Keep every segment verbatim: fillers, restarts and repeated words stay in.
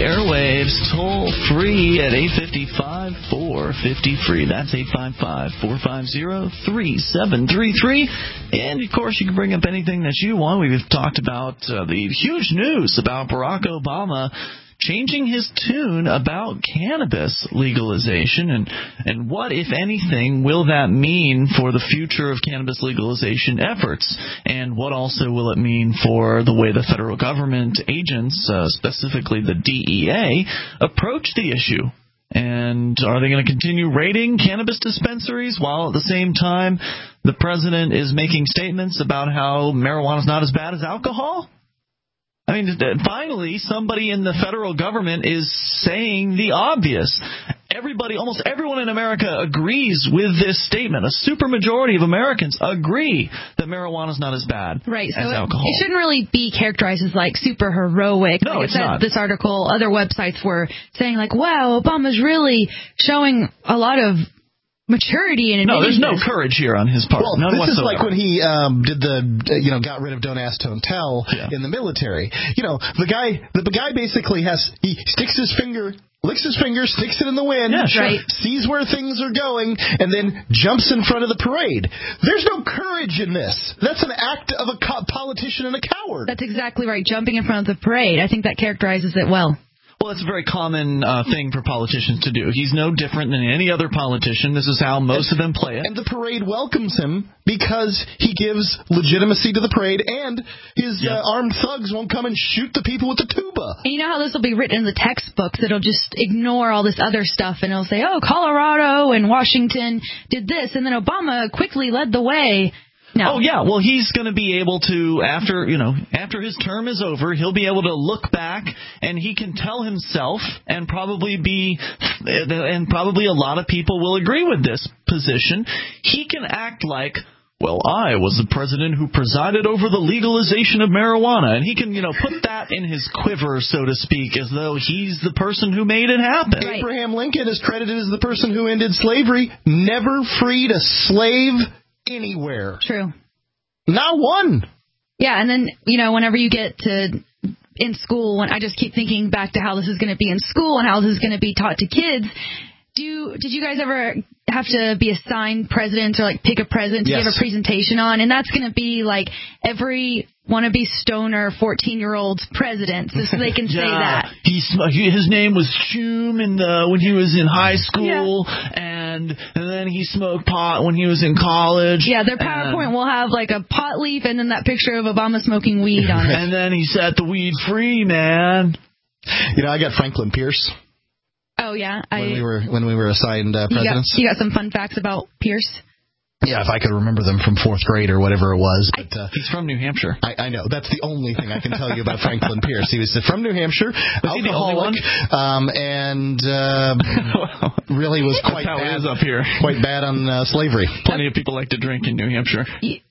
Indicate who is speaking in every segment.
Speaker 1: the airwaves toll free at eight five five, four five zero, free. That's eight five five, four five zero, three seven three three. And, of course, you can bring up anything that you want. We've talked about uh, the huge news about Barack Obama changing his tune about cannabis legalization, and, and what, if anything, will that mean for the future of cannabis legalization efforts? And what also will it mean for the way the federal government agents, uh, specifically the D E A, approach the issue? And are they going to continue raiding cannabis dispensaries while at the same time the president is making statements about how marijuana is not as bad as alcohol? I mean, finally, somebody in the federal government is saying the obvious. Everybody, almost everyone in America agrees with this statement. A supermajority of Americans agree that marijuana is not as bad
Speaker 2: right,
Speaker 1: as
Speaker 2: so
Speaker 1: alcohol.
Speaker 2: It shouldn't really be characterized as, like, super heroic.
Speaker 1: No,
Speaker 2: like
Speaker 1: it's
Speaker 2: I said,
Speaker 1: not.
Speaker 2: This article, other websites were saying, like, wow, Obama's really showing a lot of maturity and
Speaker 1: no, there's no
Speaker 2: this.
Speaker 1: courage here on his part.
Speaker 3: Well,
Speaker 1: None
Speaker 3: this
Speaker 1: whatsoever.
Speaker 3: is like when he um, did the, uh, you know, got rid of Don't Ask, Don't Tell
Speaker 1: yeah.
Speaker 3: in the military. You know, the guy, the, the guy basically has, he sticks his finger, licks his finger, sticks it in the wind,
Speaker 1: yeah, sure.
Speaker 2: right.
Speaker 3: sees where things are going, and then jumps in front of the parade. There's no courage in this. That's an act of a co- politician and a coward.
Speaker 2: That's exactly right. Jumping in front of the parade. I think that characterizes it well.
Speaker 1: Well, it's a very common uh, thing for politicians to do. He's no different than any other politician. This is how most
Speaker 3: and,
Speaker 1: of them play it.
Speaker 3: And the parade welcomes him because he gives legitimacy to the parade, and his
Speaker 1: yeah.
Speaker 3: uh, armed thugs won't come and shoot the people with the tuba.
Speaker 2: And you know how this will be written in the textbooks? It'll just ignore all this other stuff, and it'll say, oh, Colorado and Washington did this, and then Obama quickly led the way. No.
Speaker 1: Oh, yeah. Well, he's going to be able to, after, you know, after his term is over, he'll be able to look back and he can tell himself, and probably be, and probably a lot of people will agree with this position, he can act like, well, I was the president who presided over the legalization of marijuana. And he can, you know, put that in his quiver, so to speak, as though he's the person who made it happen.
Speaker 2: Right.
Speaker 3: Abraham Lincoln is credited as the person who ended slavery, never freed a slave anywhere.
Speaker 2: True.
Speaker 3: Not one.
Speaker 2: Yeah, and then, you know, whenever you get to in school, when I just keep thinking back to how this is going to be in school and how this is going to be taught to kids. Do did you guys ever have to be assigned presidents or like pick a president to
Speaker 3: yes.
Speaker 2: give a presentation on? And that's going to be like every wannabe stoner fourteen-year-old's president, so they can
Speaker 1: yeah.
Speaker 2: say that.
Speaker 1: He, he his name was Hume in the when he was in high school,
Speaker 2: yeah.
Speaker 1: and and then he smoked pot when he was in college.
Speaker 2: Yeah, their PowerPoint
Speaker 1: and,
Speaker 2: will have like a pot leaf and then that picture of Obama smoking weed on it.
Speaker 1: And then he set the weed free, man.
Speaker 3: You know, I got Franklin Pierce.
Speaker 2: Oh yeah,
Speaker 3: when
Speaker 2: I,
Speaker 3: we were when we were assigned uh, presidents.
Speaker 2: You got, you got some fun facts about Pierce.
Speaker 3: Yeah, if I could remember them from fourth grade or whatever it was. But uh,
Speaker 1: he's from New Hampshire.
Speaker 3: I, I know. That's the only thing I can tell you about Franklin Pierce. He was from New Hampshire,
Speaker 1: was
Speaker 3: alcoholic, um, and uh, really was quite
Speaker 1: That's how
Speaker 3: bad
Speaker 1: it is up here.
Speaker 3: Quite bad on uh, slavery.
Speaker 1: Plenty of people like to drink in New Hampshire.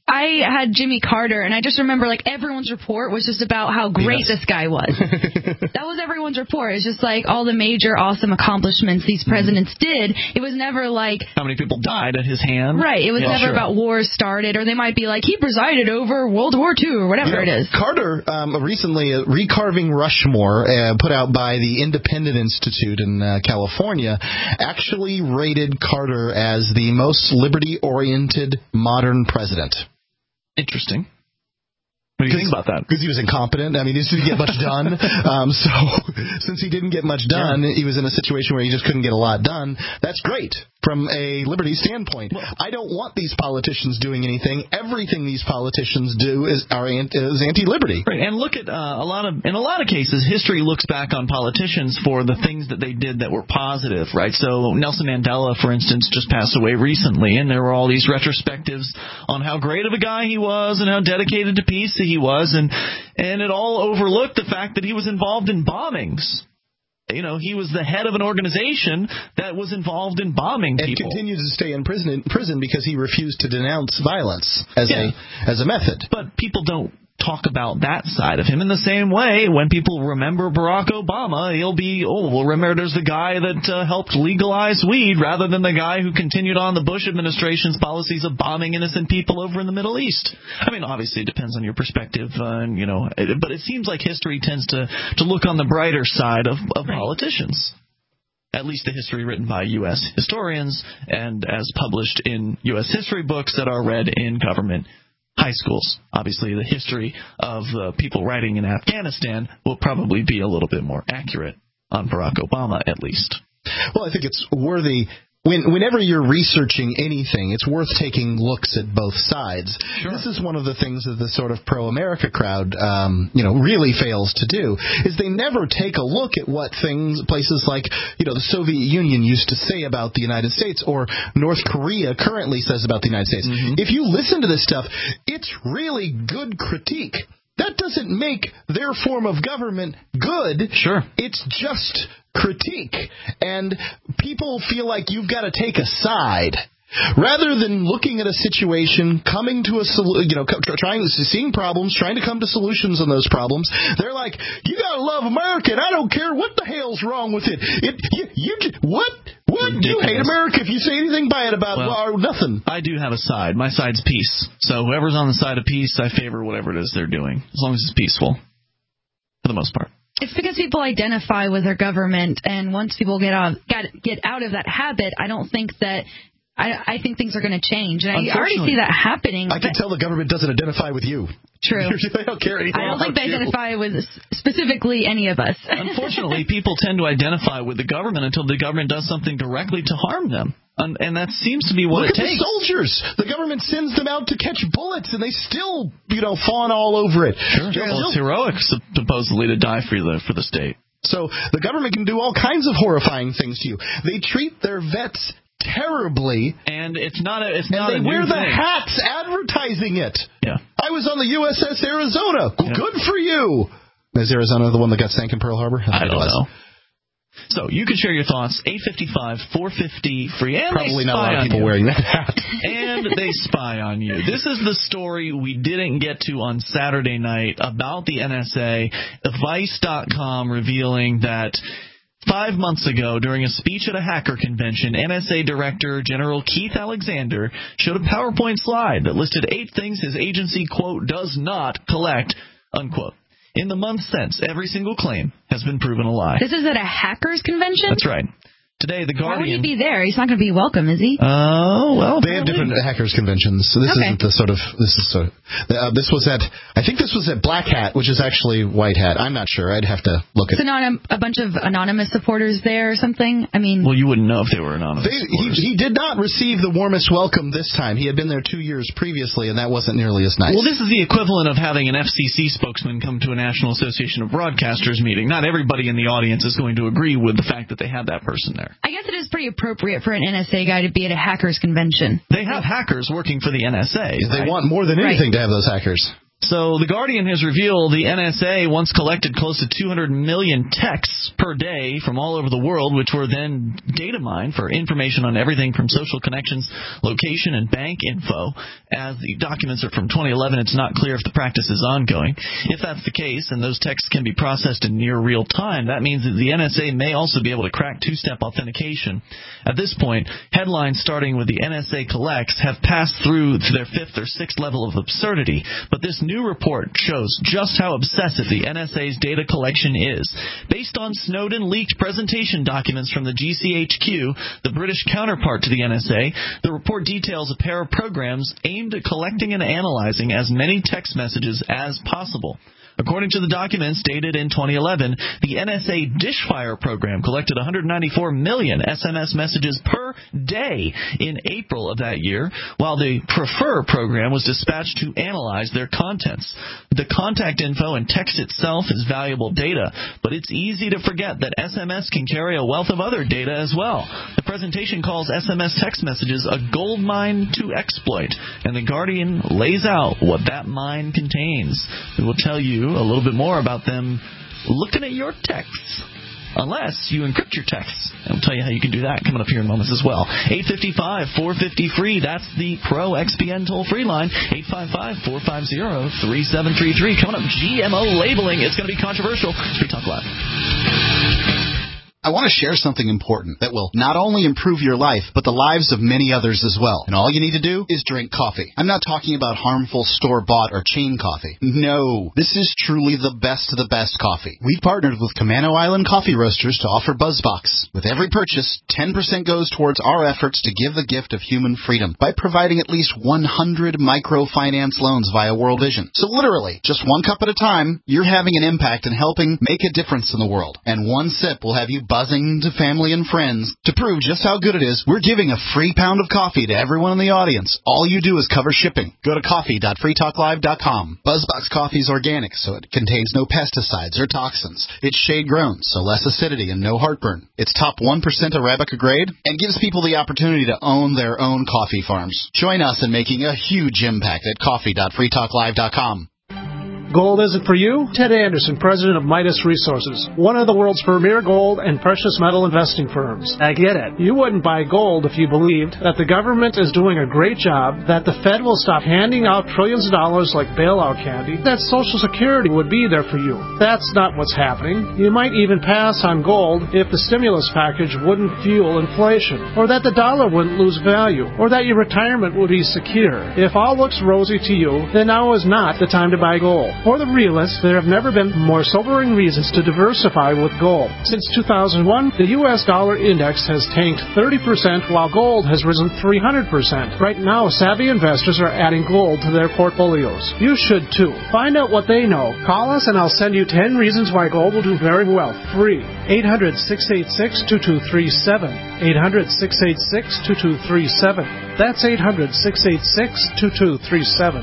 Speaker 2: I had Jimmy Carter, and I just remember, like, everyone's report was just about how great yes. this guy was. That was everyone's report. It's just, like, all the major awesome accomplishments these presidents did. It was never, like...
Speaker 1: how many people died at his hand.
Speaker 2: Right. It was
Speaker 1: yeah,
Speaker 2: never
Speaker 1: sure.
Speaker 2: about wars started, or they might be like, he presided over World War Two, or whatever
Speaker 3: you know,
Speaker 2: it is.
Speaker 3: Carter, um, recently, uh, Recarving Rushmore, uh, put out by the Independent Institute in uh, California, actually rated Carter as the most liberty-oriented modern president.
Speaker 1: Interesting. What do you think about that?
Speaker 3: Because he was incompetent. I mean, he didn't get much done. Um, so since he didn't get much done, yeah. he was in a situation where he just couldn't get a lot done. That's great from a liberty standpoint. Well, I don't want these politicians doing anything. Everything these politicians do is are is anti-liberty.
Speaker 1: Right. And look at uh, a lot of in a lot of cases, history looks back on politicians for the things that they did that were positive. Right. So Nelson Mandela, for instance, just passed away recently, and there were all these retrospectives on how great of a guy he was and how dedicated to peace he was, and and it all overlooked the fact that he was involved in bombings. You know, he was the head of an organization that was involved in bombing people.
Speaker 3: And continued to stay in prison, in prison because he refused to denounce violence as
Speaker 1: yeah.
Speaker 3: a as a method.
Speaker 1: But people don't talk about that side of him. In the same way, when people remember Barack Obama, he'll be, oh, well, remember there's the guy that uh, helped legalize weed rather than the guy who continued on the Bush administration's policies of bombing innocent people over in the Middle East. I mean, obviously it depends on your perspective, uh, and, you know, it, but it seems like history tends to, to look on the brighter side of, of right. politicians. At least the history written by U S historians and as published in U S history books that are read in government high schools. Obviously, the history of uh, people writing in Afghanistan will probably be a little bit more accurate on Barack Obama, at least.
Speaker 3: Well, I think it's worthy. When, whenever you're researching anything, it's worth taking looks at both sides. Sure. This is one of the things that the sort of pro-America crowd, um, you know, really fails to do, is they never take a look at what things, places like, you know, the Soviet Union used to say about the United States, or North Korea currently says about the United States. Mm-hmm. If you listen to this stuff, it's really good critique. That doesn't make their form of government good.
Speaker 1: Sure.
Speaker 3: It's just critique. And people feel like you've got to take a side. Rather than looking at a situation, coming to a solution, you know, trying, seeing problems, trying to come to solutions on those problems, they're like, you gotta love America, and I don't care what the hell's wrong with it. It, you, you what? What? Ridiculous. You hate America if you say anything bad about
Speaker 1: well,
Speaker 3: well, or nothing.
Speaker 1: I do have a side. My side's peace. So whoever's on the side of peace, I favor whatever it is they're doing, as long as it's peaceful, for the most part.
Speaker 2: It's because people identify with their government, and once people get out, get, get out of that habit, I don't think that. I, I think things are going to change. And I already see that happening.
Speaker 3: I can tell the government doesn't identify with you.
Speaker 2: True.
Speaker 3: They don't care anything
Speaker 2: I don't
Speaker 3: about
Speaker 2: think they
Speaker 3: you.
Speaker 2: identify with specifically any of us.
Speaker 1: Unfortunately, people tend to identify with the government until the government does something directly to harm them. And, and that seems to be what
Speaker 3: Look
Speaker 1: it
Speaker 3: at
Speaker 1: takes.
Speaker 3: The soldiers. The government sends them out to catch bullets, and they still, you know, fawn all over it.
Speaker 1: Sure. Well, it's heroic, supposedly, to die for the, for the state.
Speaker 3: So the government can do all kinds of horrifying things to you. They treat their vets terribly,
Speaker 1: and it's not a. It's
Speaker 3: and
Speaker 1: not
Speaker 3: they
Speaker 1: a
Speaker 3: wear
Speaker 1: new
Speaker 3: the
Speaker 1: thing.
Speaker 3: hats advertising it.
Speaker 1: Yeah,
Speaker 3: I was on the U S S Arizona.
Speaker 1: Yeah.
Speaker 3: Good for you. Is Arizona the one that got sank in Pearl Harbor?
Speaker 1: I, I don't know. So you can share your thoughts. eight five five, four fifty free. And
Speaker 3: probably
Speaker 1: not
Speaker 3: a lot of people
Speaker 1: you.
Speaker 3: wearing that hat.
Speaker 1: And they spy on you. This is the story we didn't get to on Saturday night about the N S A. Vice dot com revealing that five months ago, during a speech at a hacker convention, N S A Director General Keith Alexander showed a PowerPoint slide that listed eight things his agency, quote, does not collect, unquote. In the months since, every single claim has been proven a lie.
Speaker 2: This is at a hackers convention?
Speaker 1: That's right. Today, the Guardian...
Speaker 2: Why would he be there? He's not going to be welcome, is he?
Speaker 1: Oh, uh, well...
Speaker 3: They have different hackers conventions, so this
Speaker 2: okay.
Speaker 3: isn't the sort of... This is sort of... Uh, this was at... I think this was at Black Hat, which is actually White Hat. I'm not sure. I'd have to look at...
Speaker 2: So not a, a bunch of anonymous supporters there or something? I mean...
Speaker 1: Well, you wouldn't know if they were anonymous
Speaker 3: they, he, he did not receive the warmest welcome this time. He had been there two years previously, and that wasn't nearly as nice.
Speaker 1: Well, this is the equivalent of having an F C C spokesman come to a National Association of Broadcasters meeting. Not everybody in the audience is going to agree with the fact that they had that person there.
Speaker 2: I guess it is pretty appropriate for an N S A guy to be at a hackers convention.
Speaker 1: They have hackers working for the N S A.
Speaker 3: They
Speaker 1: right?
Speaker 3: want more than anything right. to have those hackers.
Speaker 1: So the Guardian has revealed the N S A once collected close to two hundred million texts per day from all over the world, which were then data mined for information on everything from social connections, location, and bank info. As the documents are from twenty eleven, it's not clear if the practice is ongoing. If that's the case, and those texts can be processed in near real time, that means that the N S A may also be able to crack two-step authentication. At this point, headlines starting with the N S A collects have passed through to their fifth or sixth level of absurdity, but this new report shows just how obsessive the N S A's data collection is. Based on Snowden-leaked presentation documents from the G C H Q, the British counterpart to the N S A, the report details a pair of programs aimed at collecting and analyzing as many text messages as possible. According to the documents dated in twenty eleven, the N S A Dishfire program collected one hundred ninety-four million S M S messages per day in April of that year, while the Prefer program was dispatched to analyze their contents. The contact info and text itself is valuable data, but it's easy to forget that S M S can carry a wealth of other data as well. The presentation calls S M S text messages a gold mine to exploit, and the Guardian lays out what that mine contains. We will tell you a little bit more about them looking at your texts. unless you encrypt your texts. And we'll tell you how you can do that coming up here in moments as well. eight five five, four five zero, free. That's the Pro X P N toll-free line. eight five five, four five zero, three seven three three. Coming up, G M O labeling. It's going to be controversial. Free Talk Live.
Speaker 4: I want to share something important that will not only improve your life, but the lives of many others as well. And all you need to do is drink coffee. I'm not talking about harmful store-bought or chain coffee. No, this is truly the best of the best coffee. We've partnered with Camano Island Coffee Roasters to offer BuzzBox. With every purchase, ten percent goes towards our efforts to give the gift of human freedom by providing at least one hundred microfinance loans via World Vision. So literally, just one cup at a time, you're having an impact and helping make a difference in the world. And one sip will have you buzzing to family and friends. To prove just how good it is, we're giving a free pound of coffee to everyone in the audience. All you do is cover shipping. Go to coffee dot free talk live dot com. BuzzBox coffee is organic, so it contains no pesticides or toxins. It's shade-grown, so less acidity and no heartburn. It's top one percent Arabica grade and gives people the opportunity to own their own coffee farms. Join us in making a huge impact at coffee dot free talk live dot com.
Speaker 5: Gold isn't for you? Ted Anderson, president of Midas Resources, one of the world's premier gold and precious metal investing firms. I get it. You wouldn't buy gold if you believed that the government is doing a great job, that the Fed will stop handing out trillions of dollars like bailout candy, that Social Security would be there for you. That's not what's happening. You might even pass on gold if the stimulus package wouldn't fuel inflation, or that the dollar wouldn't lose value, or that your retirement would be secure. If all looks rosy to you, then now is not the time to buy gold. For the realists, there have never been more sobering reasons to diversify with gold. Since two thousand one, the U S dollar index has tanked thirty percent while gold has risen three hundred percent. Right now, savvy investors are adding gold to their portfolios. You should too. Find out what they know. Call us and I'll send you ten reasons why gold will do very well. Free. eight hundred, six eight six, two two three seven. eight hundred, six eight six, two two three seven. That's eight hundred, six eight six, two two three seven.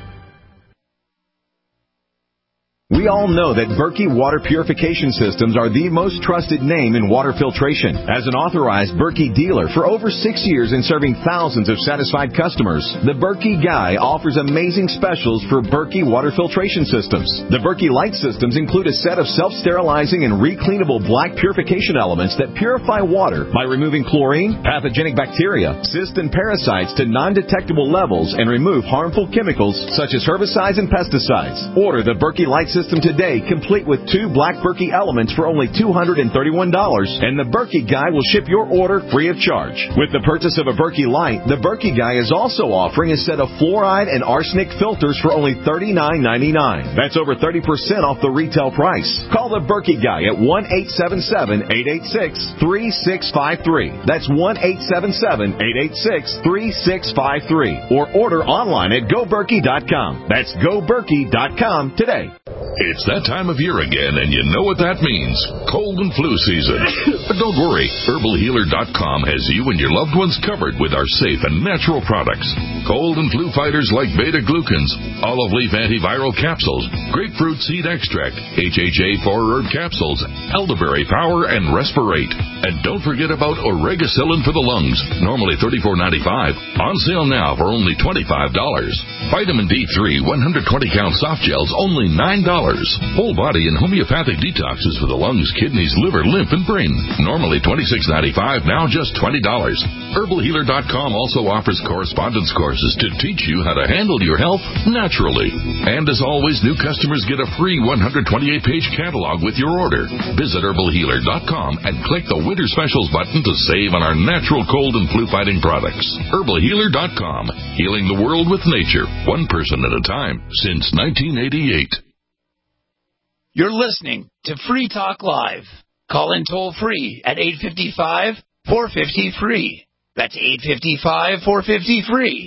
Speaker 6: We all know that Berkey Water Purification Systems are the most trusted name in water filtration. As an authorized Berkey dealer for over six years and serving thousands of satisfied customers, the Berkey Guy offers amazing specials for Berkey Water Filtration Systems. The Berkey Light Systems include a set of self-sterilizing and recleanable black purification elements that purify water by removing chlorine, pathogenic bacteria, cysts, and parasites to non-detectable levels and remove harmful chemicals such as herbicides and pesticides. Order the Berkey Light System today, complete with two black Berkey elements for only two hundred thirty-one dollars, and the Berkey Guy will ship your order free of charge. With the purchase of a Berkey Light, the Berkey Guy is also offering a set of fluoride and arsenic filters for only thirty-nine ninety-nine. That's over thirty percent off the retail price. Call the Berkey Guy at one eight seven seven, eight eight six, three six five three. That's one eight seven seven, eight eight six, three six five three. Or order online at go berkey dot com. That's go berkey dot com today.
Speaker 7: It's that time of year again, and you know what that means. Cold and flu season. But don't worry. herbal healer dot com has you and your loved ones covered with our safe and natural products. Cold and flu fighters like beta-glucans, olive leaf antiviral capsules, grapefruit seed extract, H H A four herb capsules, elderberry power, and respirate. And don't forget about Oregacillin for the lungs, normally thirty-four ninety-five, on sale now for only twenty-five dollars. Vitamin D three one hundred twenty count soft gels, only nine dollars. Whole body and homeopathic detoxes for the lungs, kidneys, liver, lymph, and brain. Normally twenty-six ninety-five, now just twenty dollars. herbal healer dot com also offers correspondence courses to teach you how to handle your health naturally. And as always, new customers get a free one hundred twenty-eight page catalog with your order. Visit herbal healer dot com and click the Winter Specials button to save on our natural cold and flu fighting products. herbal healer dot com. Healing the world with nature, one person at a time, since nineteen eighty-eight.
Speaker 8: You're listening to Free Talk Live. Call in toll free at eight five five, four five zero, free. That's eight five five, four five zero, free.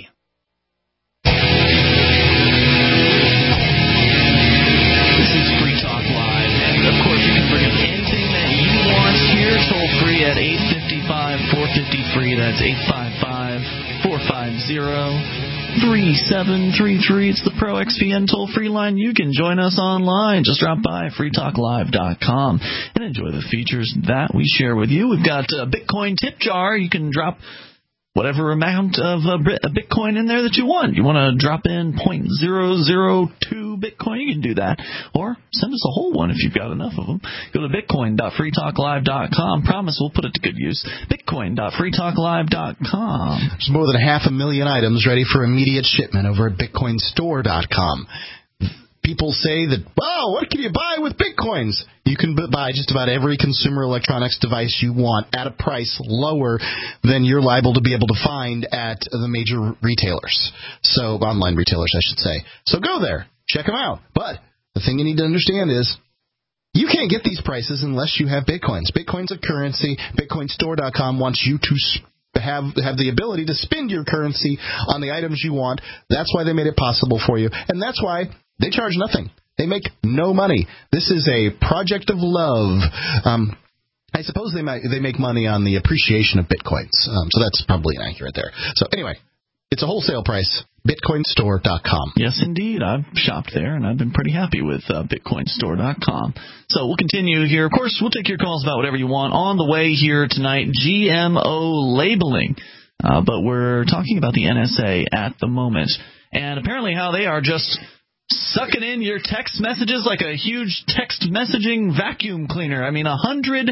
Speaker 1: This is Free Talk Live, and of course you can bring up anything that you want here toll free at eight five five, four five zero, free. That's eight five five, four five zero, three seven three three. It's the Pro X P N toll-free line. You can join us online. Just drop by free talk live dot com and enjoy the features that we share with you. We've got a Bitcoin tip jar. You can drop whatever amount of uh, Bitcoin in there that you want. You want to drop in zero point zero zero two Bitcoin, you can do that. Or send us a whole one if you've got enough of them. Go to bitcoin dot free talk live dot com. Promise we'll put it to good use. bitcoin dot free talk live dot com.
Speaker 3: There's more than half a million items ready for immediate shipment over at bitcoin store dot com. People say that, wow, what can you buy with Bitcoins? You can buy just about every consumer electronics device you want at a price lower than you're liable to be able to find at the major retailers. So, online retailers, I should say. So go there. Check them out. But the thing you need to understand is you can't get these prices unless you have Bitcoins. Bitcoin's a currency. bitcoin store dot com wants you to have have the ability to spend your currency on the items you want. That's why they made it possible for you. And that's why they charge nothing. They make no money. This is a project of love. Um, I suppose they might, they make money on the appreciation of Bitcoins. Um, so that's probably inaccurate there. So anyway, it's a wholesale price. bitcoin store dot com.
Speaker 1: Yes, indeed. I've shopped there, and I've been pretty happy with uh, bitcoin store dot com. So we'll continue here. Of course, we'll take your calls about whatever you want. On the way here tonight, G M O labeling. Uh, but we're talking about the N S A at the moment. And apparently how they are just sucking in your text messages like a huge text messaging vacuum cleaner. I mean, one hundred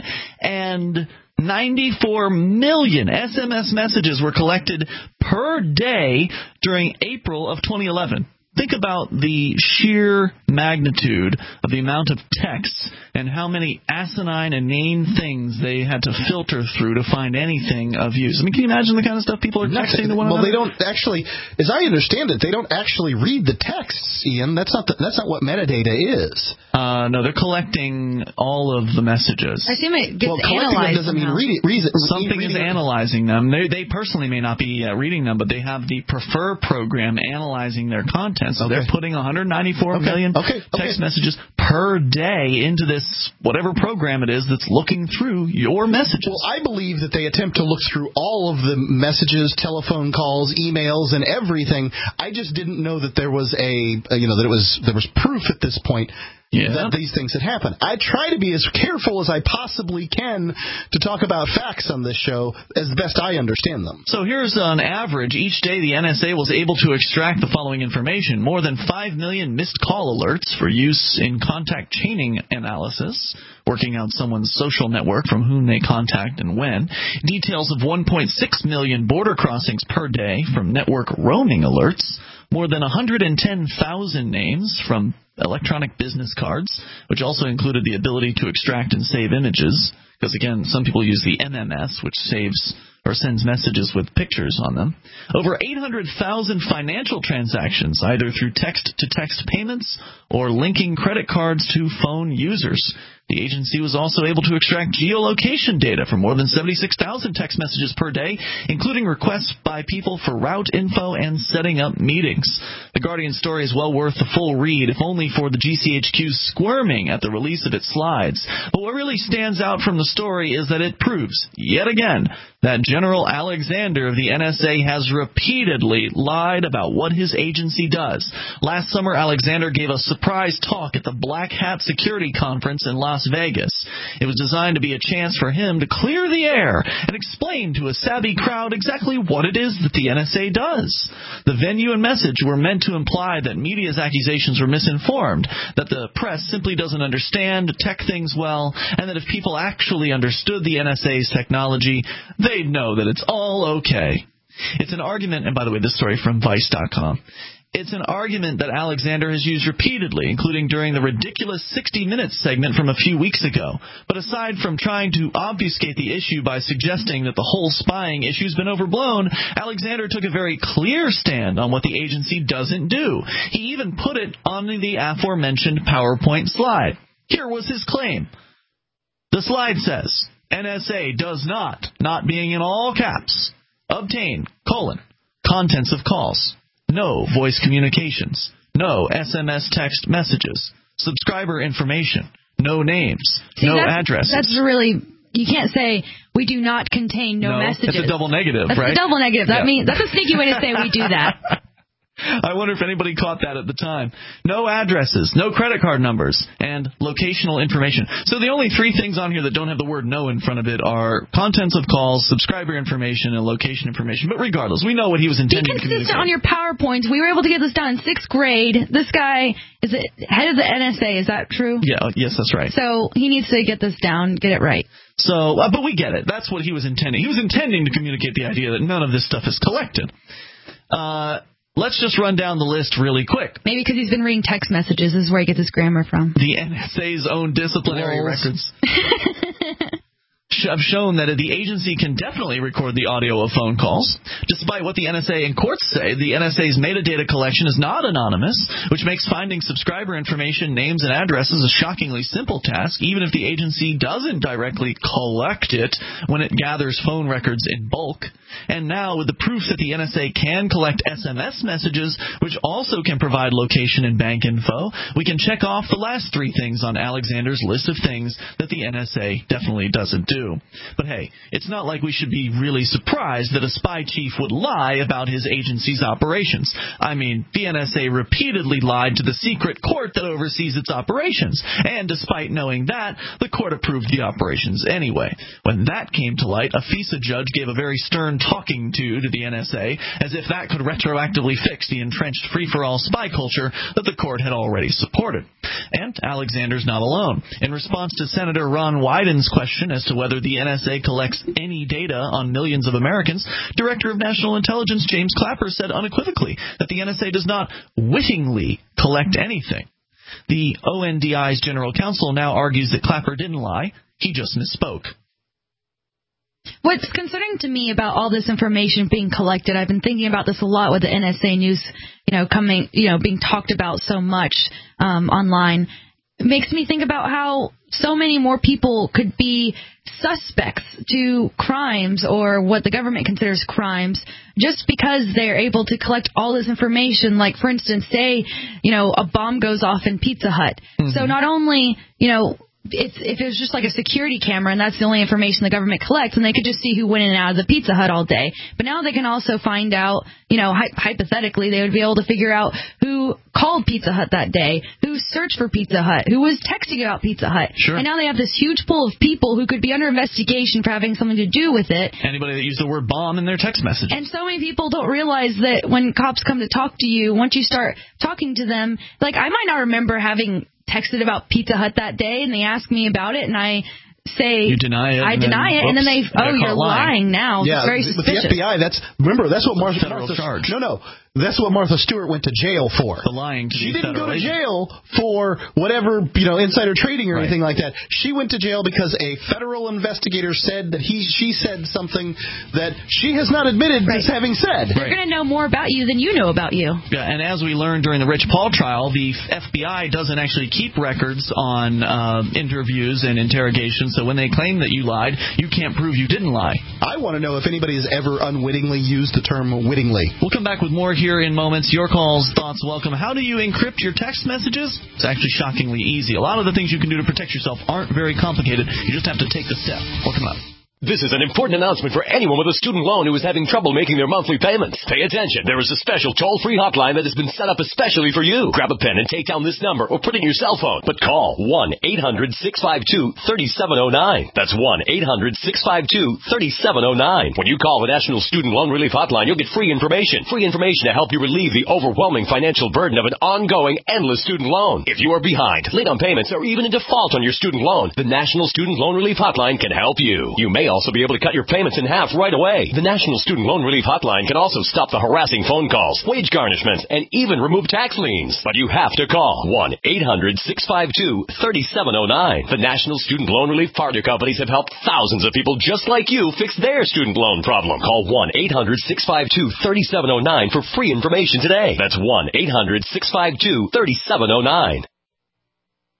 Speaker 1: ninety-four million S M S messages were collected per day during April of twenty eleven. Think about the sheer magnitude of the amount of texts and how many asinine, inane things they had to filter through to find anything of use. I mean, can you imagine the kind of stuff people are texting to one
Speaker 3: well,
Speaker 1: another?
Speaker 3: Well, they don't actually, as I understand it, they don't actually read the texts, Ian. That's not the, that's not what metadata is.
Speaker 1: Uh, no, they're collecting all of the messages.
Speaker 2: I assume it gets
Speaker 3: well, collecting
Speaker 2: analyzed.
Speaker 3: them doesn't mean read it. Read it
Speaker 1: Something is
Speaker 3: them.
Speaker 1: analyzing them. They, they personally may not be uh, reading them, but they have the Prefer program analyzing their content. So okay. They're putting one hundred ninety-four
Speaker 3: okay.
Speaker 1: million
Speaker 3: okay.
Speaker 1: text
Speaker 3: okay.
Speaker 1: messages per day into this whatever program it is that's looking through your messages.
Speaker 3: Well, I believe that they attempt to look through all of the messages, telephone calls, emails, and everything. I just didn't know that there was a, you know, that it was there was proof at this point. Yeah. That these things had happened. I try to be as careful as I possibly can to talk about facts on this show as best I understand them.
Speaker 1: So here's an average. Each day the N S A was able to extract the following information. More than five million missed call alerts for use in contact chaining analysis, working out someone's social network from whom they contact and when. Details of one point six million border crossings per day from network roaming alerts. More than one hundred ten thousand names from electronic business cards, which also included the ability to extract and save images, because, again, some people use the M M S, which saves or sends messages with pictures on them. Over eight hundred thousand financial transactions, either through text-to-text payments or linking credit cards to phone users. The agency was also able to extract geolocation data from more than seventy-six thousand text messages per day, including requests by people for route info and setting up meetings. The Guardian story is well worth the full read, if only for the G C H Q squirming at the release of its slides. But what really stands out from the story is that it proves, yet again, that General Alexander of the N S A has repeatedly lied about what his agency does. Last summer, Alexander gave a surprise talk at the Black Hat Security Conference in Las Vegas. It was designed to be a chance for him to clear the air and explain to a savvy crowd exactly what it is that the N S A does. The venue and message were meant to imply that media's accusations were misinformed, that the press simply doesn't understand tech things well, and that if people actually understood the N S A's technology, they'd know that it's all okay. It's an argument, and by the way, this story from Vice dot com. It's an argument that Alexander has used repeatedly, including during the ridiculous sixty minutes segment from a few weeks ago. But aside from trying to obfuscate the issue by suggesting that the whole spying issue's been overblown, Alexander took a very clear stand on what the agency doesn't do. He even put it on the aforementioned PowerPoint slide. Here was his claim. The slide says, N S A does not, not being in all caps, obtain, colon, contents of calls. No voice communications. No S M S text messages. Subscriber information. No names.
Speaker 2: See,
Speaker 1: no
Speaker 2: that's,
Speaker 1: addresses.
Speaker 2: That's really, you can't say we do not contain no,
Speaker 1: no
Speaker 2: messages.
Speaker 1: It's a double negative,
Speaker 2: that's
Speaker 1: right?
Speaker 2: That's a double negative. That
Speaker 1: yeah.
Speaker 2: means that's a sneaky way to say we do that.
Speaker 1: I wonder if anybody caught that at the time. No addresses, no credit card numbers, and locational information. So the only three things on here that don't have the word no in front of it are contents of calls, subscriber information, and location information. But regardless, we know what he was intending to communicate.
Speaker 2: Be consistent on your PowerPoints. We were able to get this done in sixth grade. This guy is the head of the N S A. Is that true?
Speaker 1: Yeah, yes, that's right.
Speaker 2: So he needs to get this down, get it right.
Speaker 1: So, uh, but we get it. That's what he was intending. He was intending to communicate the idea that none of this stuff is collected. Uh... Let's just run down the list really quick.
Speaker 2: Maybe because he's been reading text messages. This is where he gets his grammar from.
Speaker 1: The N S A's own disciplinary
Speaker 2: Walls.
Speaker 1: records have shown that the agency can definitely record the audio of phone calls. Despite what the N S A and courts say, the N S A's metadata collection is not anonymous, which makes finding subscriber information, names, and addresses a shockingly simple task, even if the agency doesn't directly collect it when it gathers phone records in bulk. And now, with the proof that the N S A can collect S M S messages, which also can provide location and bank info, we can check off the last three things on Alexander's list of things that the N S A definitely doesn't do. But hey, it's not like we should be really surprised that a spy chief would lie about his agency's operations. I mean, the N S A repeatedly lied to the secret court that oversees its operations, and despite knowing that, the court approved the operations anyway. When that came to light, a FISA judge gave a very stern talking to to the N S A, as if that could retroactively fix the entrenched free-for-all spy culture that the court had already supported. And Alexander's not alone. In response to Senator Ron Wyden's question as to whether the N S A collects any data on millions of Americans, Director of National Intelligence James Clapper said unequivocally that the N S A does not wittingly collect anything. The O N D I's general counsel now argues that Clapper didn't lie, he just misspoke.
Speaker 2: What's concerning to me about all this information being collected, I've been thinking about this a lot with the N S A news, you know, coming, you know, being talked about so much um, online. It makes me think about how so many more people could be suspects to crimes or what the government considers crimes just because they're able to collect all this information. Like, for instance, say, you know, a bomb goes off in Pizza Hut. Mm-hmm. So not only, you know, It's, if it was just like a security camera and that's the only information the government collects, and they could just see who went in and out of the Pizza Hut all day. But now they can also find out, you know, hy- hypothetically, they would be able to figure out who called Pizza Hut that day, who searched for Pizza Hut, who was texting about Pizza Hut.
Speaker 1: Sure.
Speaker 2: And now they have this huge pool of people who could be under investigation for having something to do with it.
Speaker 1: Anybody that used the word bomb in their text message.
Speaker 2: And so many people don't realize that when cops come to talk to you, once you start talking to them, like, I might not remember having texted about Pizza Hut that day, and they ask me about it, and I say
Speaker 1: you deny it,
Speaker 2: I deny
Speaker 1: then,
Speaker 2: it, and then they oh you're lying, lying now.
Speaker 3: Yeah,
Speaker 2: it's very
Speaker 3: with
Speaker 2: suspicious.
Speaker 3: the F B I, that's remember that's what Martha.
Speaker 1: Federal
Speaker 3: Martha
Speaker 1: charge.
Speaker 3: No, no, that's what Martha Stewart went to jail for.
Speaker 1: The lying to
Speaker 3: she
Speaker 1: the
Speaker 3: didn't go to
Speaker 1: agent.
Speaker 3: jail for whatever, you know, insider trading or
Speaker 1: right.
Speaker 3: anything like that. She went to jail because a federal investigator said that he she said something that she has not admitted
Speaker 2: right.
Speaker 3: as having said.
Speaker 2: They're
Speaker 1: right.
Speaker 2: going to know more about you than you know about you.
Speaker 1: Yeah, and as we learned during the Rich Paul trial, the F B I doesn't actually keep records on uh, interviews and interrogations. So when they claim that you lied, you can't prove you didn't lie.
Speaker 3: I want to know if anybody has ever unwittingly used the term wittingly.
Speaker 1: We'll come back with more here in moments. Your calls, thoughts, welcome. How do you encrypt your text messages? It's actually shockingly easy. A lot of the things you can do to protect yourself aren't very complicated. You just have to take the step. Welcome up.
Speaker 9: This is an important announcement for anyone with a student loan who is having trouble making their monthly payments. Pay attention. There is a special toll-free hotline that has been set up especially for you. Grab a pen and take down this number or put it in your cell phone. But call one eight hundred six five two three seven zero nine. That's one eight hundred six five two three seven zero nine. When you call the National Student Loan Relief Hotline, you'll get free information. Free information to help you relieve the overwhelming financial burden of an ongoing, endless student loan. If you are behind, late on payments, or even in default on your student loan, the National Student Loan Relief Hotline can help you. You may also be able to cut your payments in half right away. The National Student Loan Relief Hotline can also stop the harassing phone calls, wage garnishments, and even remove tax liens. But you have to call one eight hundred six five two three seven zero nine. The National Student Loan Relief partner companies have helped thousands of people just like you fix their student loan problem. Call one eight hundred six five two three seven zero nine for free information today. That's one eight hundred six five two three seven zero nine.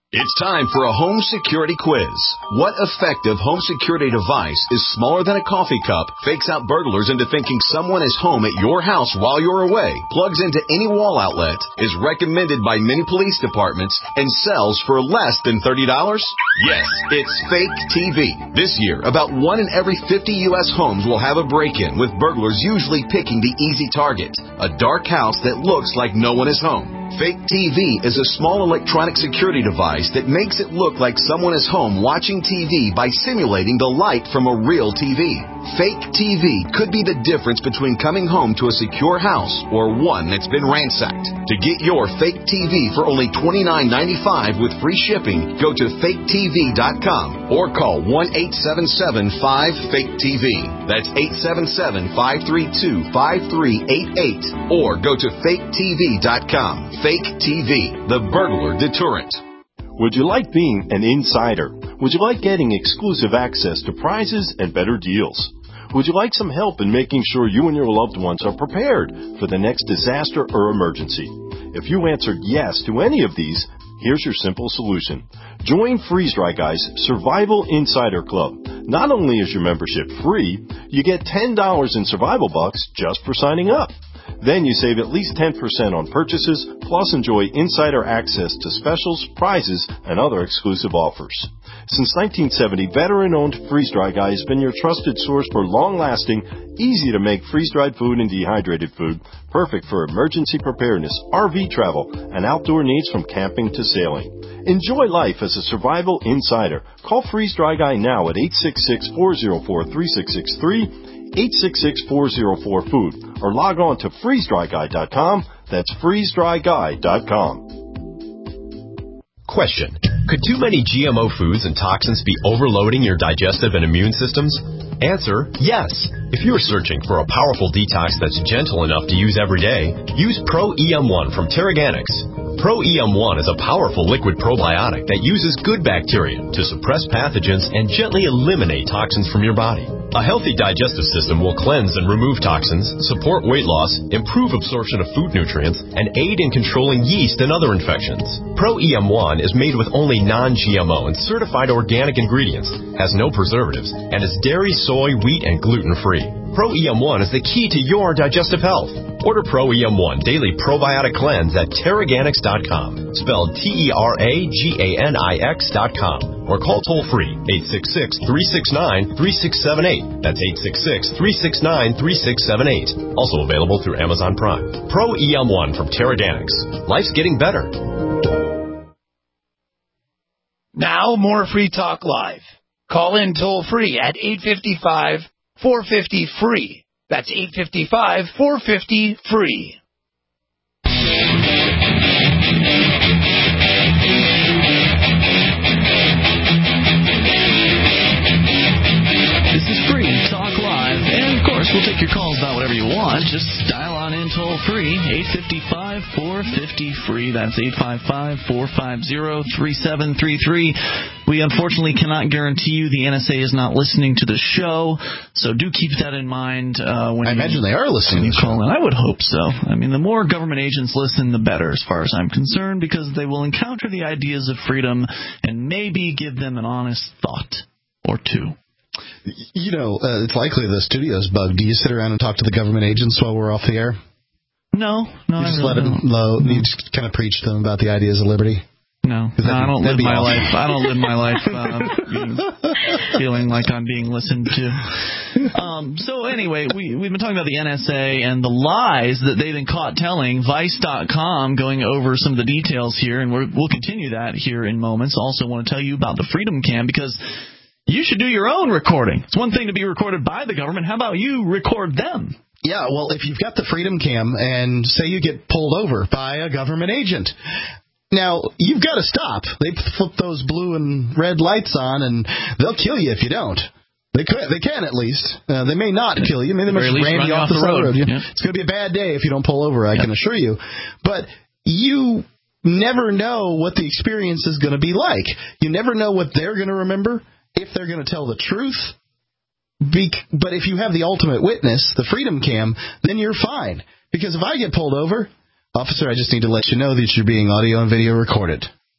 Speaker 6: It's time for a home security quiz. What effective home security device is smaller than a coffee cup, fakes out burglars into thinking someone is home at your house while you're away, plugs into any wall outlet, is recommended by many police departments, and sells for less than thirty dollars? Yes, it's Fake T V. This year, about one in every fifty U S homes will have a break-in, with burglars usually picking the easy target, a dark house that looks like no one is home. Fake T V is a small electronic security device that makes it look like someone is home watching T V by simulating the light from a real T V. Fake T V could be the difference between coming home to a secure house or one that's been ransacked. To get your Fake T V for only twenty-nine ninety-five with free shipping, go to fake T V dot com or call one eight seven seven five fake T V. That's eight seven seven, five three two, five three eight eight or go to fake T V dot com. Fake T V, the burglar deterrent.
Speaker 10: Would you like being an insider? Would you like getting exclusive access to prizes and better deals? Would you like some help in making sure you and your loved ones are prepared for the next disaster or emergency? If you answered yes to any of these, here's your simple solution. Join Freeze Dry Guy's Survival Insider Club. Not only is your membership free, you get ten dollars in survival bucks just for signing up. Then you save at least ten percent on purchases, plus enjoy insider access to specials, prizes, and other exclusive offers. Since nineteen seventy, veteran-owned Freeze Dry Guy has been your trusted source for long-lasting, easy-to-make freeze-dried food and dehydrated food, perfect for emergency preparedness, R V travel, and outdoor needs from camping to sailing. Enjoy life as a survival insider. Call Freeze Dry Guy now at eight six six, four zero four, three six six three, eight six six, four zero four, food, or log on to freeze dry guy dot com. That's freeze dry guy dot com.
Speaker 11: Question. Could too many G M O foods and toxins be overloading your digestive and immune systems? Answer, yes. If you're searching for a powerful detox that's gentle enough to use every day, use Pro E M one from Teraganix. Pro E M one is a powerful liquid probiotic that uses good bacteria to suppress pathogens and gently eliminate toxins from your body. A healthy digestive system will cleanse and remove toxins, support weight loss, improve absorption of food nutrients, and aid in controlling yeast and other infections. Pro E M one is made with only non-G M O and certified organic ingredients, has no preservatives, and is dairy, soy, wheat, and gluten-free. Pro E M one is the key to your digestive health. Order Pro E M one Daily Probiotic Cleanse at Teraganix dot com, spelled T E R A G A N I X dot com, or call toll-free eight six six, three six nine, three six seven eight. That's eight six six, three six nine, three six seven eight. Also available through Amazon Prime. Pro E M one from Teraganix. Life's getting better.
Speaker 8: Now more Free Talk Live. Call in toll-free at eight five five, four five zero, free. That's eight five five, four five zero, free.
Speaker 1: This is Free Talk Live, and of course we'll take your calls about whatever you want. Just dial on in toll free, eight five five, four five zero, free. That's eight five five, four five zero, three seven three three. We unfortunately cannot guarantee you the N S A is not listening to the show, so do keep that in mind. Uh, when
Speaker 3: I
Speaker 1: you,
Speaker 3: imagine they are listening
Speaker 1: when you
Speaker 3: to the
Speaker 1: call
Speaker 3: show.
Speaker 1: in. I would hope so. I mean, the more government agents listen, the better, as far as I'm concerned, because they will encounter the ideas of freedom and maybe give them an honest thought or two.
Speaker 3: You know, uh, it's likely the studio's bugged. Do you sit around and talk to the government agents while we're off the air?
Speaker 1: No, no,
Speaker 3: you just
Speaker 1: I
Speaker 3: let
Speaker 1: really
Speaker 3: them low. You just kind of preach to them about the ideas of liberty.
Speaker 1: No, no I don't live my
Speaker 3: awesome.
Speaker 1: life. I don't live my life uh, being, feeling like I'm being listened to. Um, so anyway, we, we've been talking about the N S A and the lies that they've been caught telling. Vice dot com going over some of the details here, and we're, we'll continue that here in moments. Also want to tell you about the Freedom Cam, because you should do your own recording. It's one thing to be recorded by the government. How about you record them?
Speaker 3: Yeah, well, if you've got the Freedom Cam and say you get pulled over by a government agent, now you've got to stop. They flip those blue and red lights on, and they'll kill you if you don't. They could, they can at least. Uh, they may not kill you. Maybe they might ram you off the road. road. Yeah. It's going to be a bad day if you don't pull over, I yeah. can assure you. But you never know what the experience is going to be like. You never know what they're going to remember, if they're going to tell the truth. Be- but if you have the ultimate witness, the Freedom Cam, then you're fine. Because if I get pulled over, officer, I just need to let you know that you're being audio and video recorded.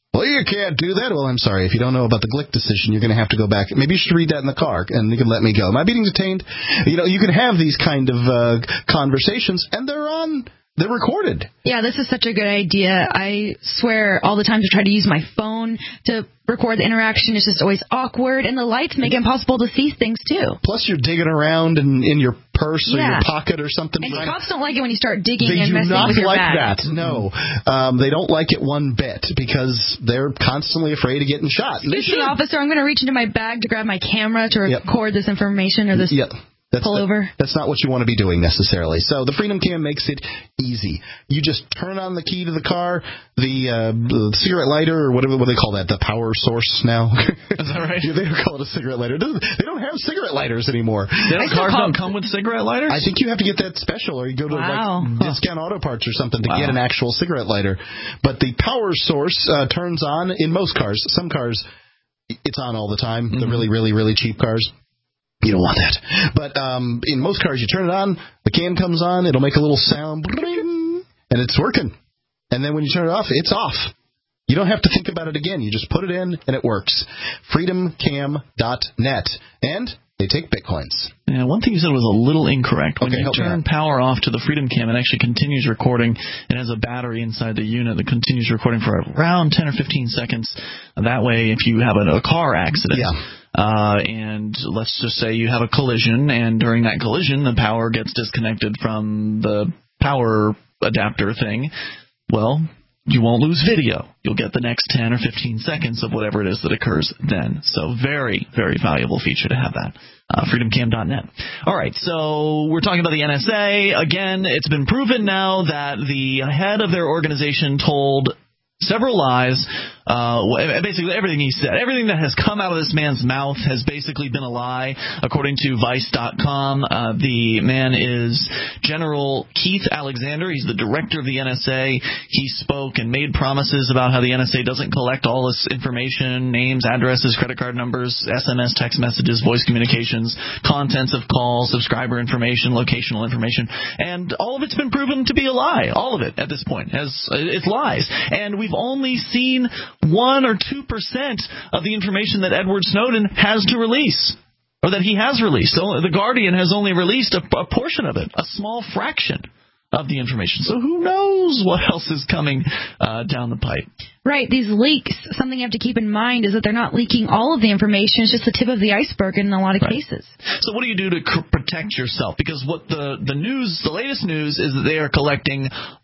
Speaker 3: Well, you can't do that. Well, I'm sorry. If you don't know about the Glick decision, you're going to have to go back. Maybe you should read that in the car, and you can let me go. Am I being detained? You know, you can have these kind of uh, conversations, and they're on... They're recorded.
Speaker 2: Yeah, this is such a good idea. I swear all the time to try to use my phone to record the interaction. It's just always awkward, and the lights make it impossible to see things, too.
Speaker 3: Plus, you're digging around in, in your purse or
Speaker 2: yeah.
Speaker 3: your pocket or something.
Speaker 2: And cops don't like it when you start digging
Speaker 3: they
Speaker 2: and messing with your
Speaker 3: like
Speaker 2: bag.
Speaker 3: They do not like that, no. Um, they don't like it one bit because they're constantly afraid of getting shot.
Speaker 2: Excuse me, officer, I'm going to reach into my bag to grab my camera to record yep. this information or this...
Speaker 3: Yep. That's,
Speaker 2: Pull over.
Speaker 3: That, that's not what you want to be doing necessarily. So the Freedom Cam makes it easy. You just turn on the key to the car, the, uh, the cigarette lighter, or whatever what do they call that, the power source now.
Speaker 1: Is that right?
Speaker 3: Yeah, they don't call it a cigarette lighter. They don't have cigarette lighters anymore.
Speaker 1: Don't, cars don't come with cigarette lighters?
Speaker 3: I think you have to get that special, or you go to
Speaker 2: wow.
Speaker 3: like Discount Auto Parts or something to
Speaker 1: wow.
Speaker 3: get an actual cigarette lighter. But the power source uh, turns on in most cars. Some cars, it's on all the time. Mm-hmm. The really, really, really cheap cars. You don't want that. But um, in most cars, you turn it on, the cam comes on, it'll make a little sound, and it's working. And then when you turn it off, it's off. You don't have to think about it again. You just put it in, and it works. freedom cam dot net. And they take Bitcoins.
Speaker 1: Yeah, one thing you said was a little incorrect. When
Speaker 3: okay,
Speaker 1: you turn power off to the Freedom Cam, it actually continues recording. It has a battery inside the unit that continues recording for around ten or fifteen seconds. That way, if you have a, a car accident...
Speaker 3: Yeah.
Speaker 1: Uh, and let's just say you have a collision, and during that collision, the power gets disconnected from the power adapter thing. Well, you won't lose video. You'll get the next ten or fifteen seconds of whatever it is that occurs then. So very, very valuable feature to have that. Uh, freedom cam dot net. All right, so we're talking about the N S A. Again, it's been proven now that the head of their organization told several lies. Uh, basically, everything he said, everything that has come out of this man's mouth has basically been a lie, according to Vice dot com. Uh, the man is General Keith Alexander. He's the director of the N S A. He spoke and made promises about how the N S A doesn't collect all this information, names, addresses, credit card numbers, S M S, text messages, voice communications, contents of calls, subscriber information, locational information, and all of it's been proven to be a lie. All of it at this point has it's lies, and we've only seen one or two percent of the information that Edward Snowden has to release, or that he has released. The Guardian has only released a, a portion of it, a small fraction of the information. So who knows what else is coming uh, down the pipe.
Speaker 2: Right. These leaks, something you have to keep in mind is that they're not leaking all of the information. It's just the tip of the iceberg in a lot of right. cases.
Speaker 1: So what do you do to c- protect yourself? Because what the, the news, the latest news is that they are collecting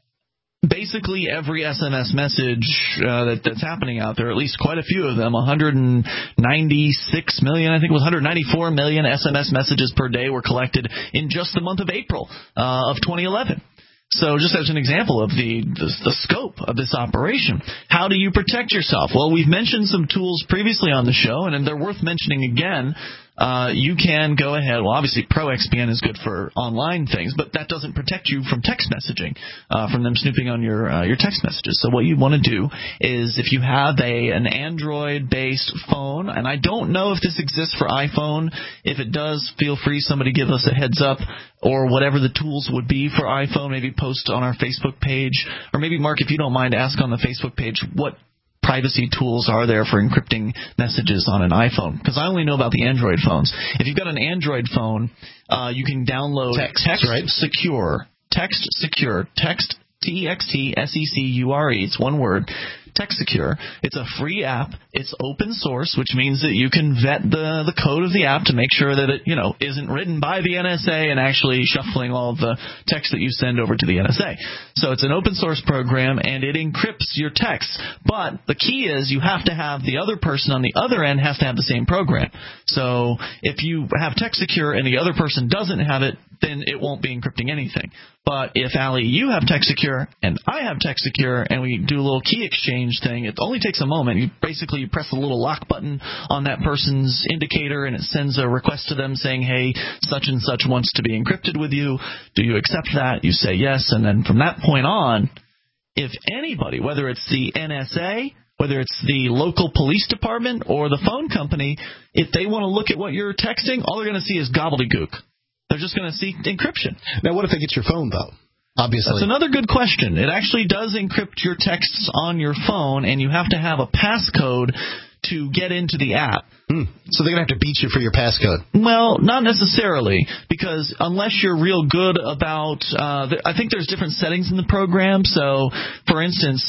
Speaker 1: basically every S M S message uh, that, that's happening out there, at least quite a few of them, one hundred ninety-six million, I think it was one hundred ninety-four million S M S messages per day were collected in just the month of April uh, of twenty eleven. So just as an example of the, the the scope of this operation, how do you protect yourself? Well, we've mentioned some tools previously on the show, and they're worth mentioning again. Uh, you can go ahead. Well, obviously, ProXPN is good for online things, but that doesn't protect you from text messaging, uh, from them snooping on your uh, your text messages. So what you want to do is, if you have a an Android-based phone, and I don't know if this exists for iPhone. If it does, feel free. Somebody give us a heads up, or whatever the tools would be for iPhone. Maybe post on our Facebook page, or maybe Mark, if you don't mind, ask on the Facebook page what privacy tools are there for encrypting messages on an iPhone? Because I only know about the Android phones. If you've got an Android phone, uh, you can download
Speaker 3: Text,
Speaker 1: Text
Speaker 3: right?
Speaker 1: Secure. Text Secure. Text, T E X T S E C U R E. It's one word. Text Secure. It's a free app. It's open source, which means that you can vet the, the code of the app to make sure that it, you know, isn't written by the N S A and actually shuffling all of the text that you send over to the N S A. So it's an open source program, and it encrypts your text. But the key is you have to have the other person on the other end has to have the same program. So if you have Text Secure and the other person doesn't have it, then it won't be encrypting anything. But if, Allie, you have Text Secure and I have Text Secure and we do a little key exchange thing, it only takes a moment. You basically you press the little lock button on that person's indicator, and it sends a request to them saying, hey, such and such wants to be encrypted with you. Do you accept that? You say yes, and then from that point on, if anybody, whether it's the N S A, whether it's the local police department or the phone company, if they want to look at what you're texting, all they're going to see is gobbledygook. They're just going to see encryption.
Speaker 3: Now, what if they get your phone, though? Obviously.
Speaker 1: That's another good question. It actually does encrypt your texts on your phone, and you have to have a passcode to get into the app.
Speaker 3: Hmm. So they're going to have to beat you for your passcode.
Speaker 1: Well, not necessarily, because unless you're real good about, uh, th- I think there's different settings in the program. So, for instance,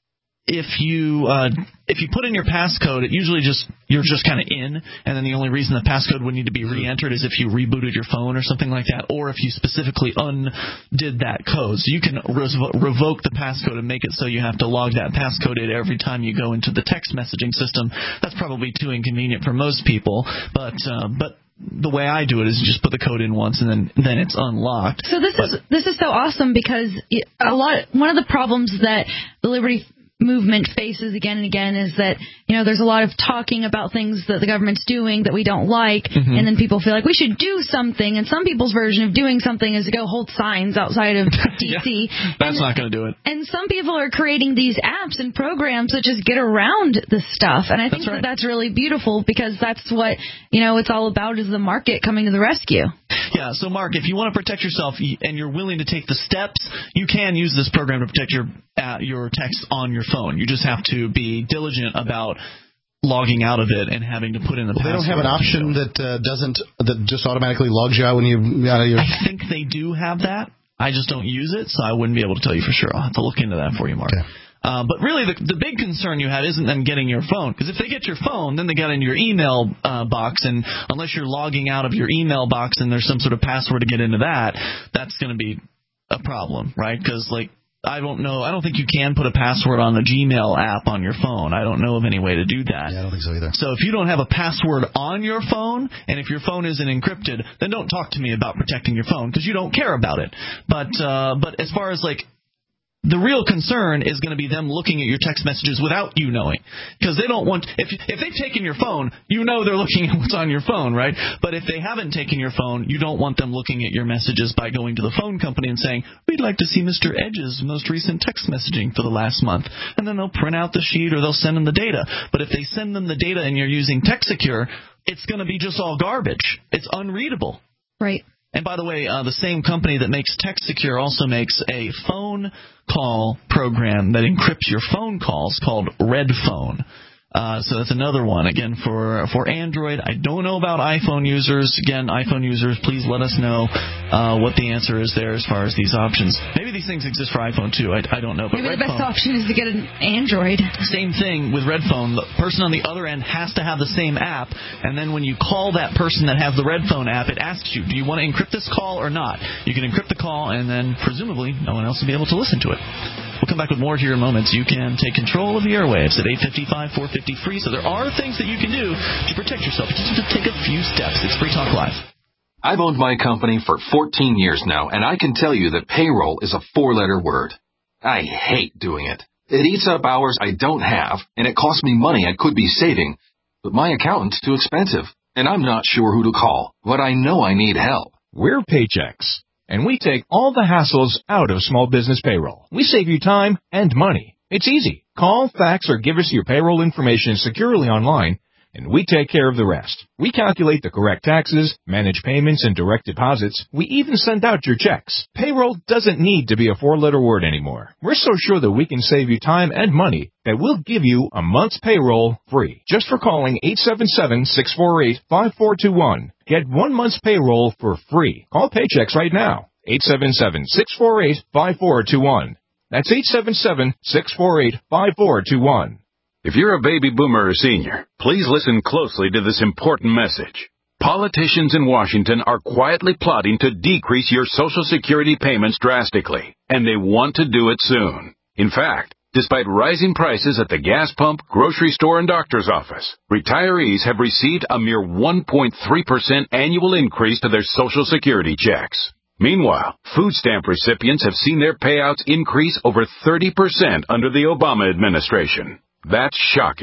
Speaker 1: if you uh, if you put in your passcode, it usually just you're just kind of in, and then the only reason the passcode would need to be re-entered is if you rebooted your phone or something like that, or if you specifically undid that code. So you can revo- revoke the passcode and make it so you have to log that passcode in every time you go into the text messaging system. That's probably too inconvenient for most people, but uh, but. The way I do it is you just put the code in once and then then it's unlocked.
Speaker 2: So this
Speaker 1: but,
Speaker 2: is this is so awesome because a lot one of the problems that the Liberty movement faces again and again is that, you know, there's a lot of talking about things that the government's doing that we don't like, mm-hmm. and then people feel like we should do something, and some people's version of doing something is to go hold signs outside of D C.
Speaker 1: Yeah, that's and, not going to do it.
Speaker 2: And some people are creating these apps and programs that just get around this stuff, and I think
Speaker 1: that's right.
Speaker 2: that that's really beautiful because that's what, you know, it's all about is the market coming to the rescue.
Speaker 1: Yeah, so Mark, if you want to protect yourself and you're willing to take the steps, you can use this program to protect your uh, your text on your phone. You just have to be diligent about logging out of it and having to put in the
Speaker 3: well,
Speaker 1: password.
Speaker 3: They don't have an option that uh, doesn't that just automatically logs you out when you out of your.
Speaker 1: I think they do have that. I just don't use it, so I wouldn't be able to tell you for sure. I'll have to look into that for you, Mark.
Speaker 3: Okay.
Speaker 1: Uh, but really, the, the big concern you had isn't them getting your phone. Because if they get your phone, then they got into your email uh, box. And unless you're logging out of your email box and there's some sort of password to get into that, that's going to be a problem, right? Because, like, I don't know. I don't think you can put a password on the Gmail app on your phone. I don't know of any way to do that.
Speaker 3: Yeah, I don't think so either.
Speaker 1: So if you don't have a password on your phone, and if your phone isn't encrypted, then don't talk to me about protecting your phone because you don't care about it. But uh, but as far as, like, the real concern is going to be them looking at your text messages without you knowing, because they don't want if if they've taken your phone, you know they're looking at what's on your phone, right? But if they haven't taken your phone, you don't want them looking at your messages by going to the phone company and saying, "We'd like to see Mister Edge's most recent text messaging for the last month," and then they'll print out the sheet or they'll send them the data. But if they send them the data and you're using TextSecure, it's going to be just all garbage. It's unreadable.
Speaker 2: Right.
Speaker 1: And by the way, uh, the same company that makes TextSecure also makes a phone call program that encrypts your phone calls called RedPhone. Uh, so that's another one. Again, for for Android, I don't know about iPhone users. Again, iPhone users, please let us know uh, what the answer is there as far as these options. Maybe these things exist for iPhone too. I, I don't know. But
Speaker 2: Maybe
Speaker 1: Red
Speaker 2: the best
Speaker 1: Phone,
Speaker 2: option is to get an Android.
Speaker 1: Same thing with RedPhone. The person on the other end has to have the same app, and then when you call that person that has the RedPhone app, it asks you, do you want to encrypt this call or not? You can encrypt the call, and then presumably no one else will be able to listen to it. We'll come back with more here in moments. You can take control of the airwaves at eight fifty-five, four fifty free. So there are things that you can do to protect yourself. You just have to take a few steps. It's Free Talk Live.
Speaker 12: I've owned my company for fourteen years now, and I can tell you that payroll is a four-letter word. I hate doing it. It eats up hours I don't have, and it costs me money I could be saving. But my accountant's too expensive, and I'm not sure who to call, but I know I need help.
Speaker 13: We're Paychex, and we take all the hassles out of small business payroll. We save you time and money. It's easy. Call, fax, or give us your payroll information securely online, and we take care of the rest. We calculate the correct taxes, manage payments and direct deposits. We even send out your checks. Payroll doesn't need to be a four-letter word anymore. We're so sure that we can save you time and money that we'll give you a month's payroll free just for calling eight seven seven, six four eight, five four two one. Get one month's payroll for free. Call Paychex right now. eight seven seven, six four eight, five four two one. That's eight seven seven, six four eight, five four two one.
Speaker 14: If you're a baby boomer or senior, please listen closely to this important message. Politicians in Washington are quietly plotting to decrease your Social Security payments drastically, and they want to do it soon. In fact, despite rising prices at the gas pump, grocery store, and doctor's office, retirees have received a mere one point three percent annual increase to their Social Security checks. Meanwhile, food stamp recipients have seen their payouts increase over thirty percent under the Obama administration. That's shocking.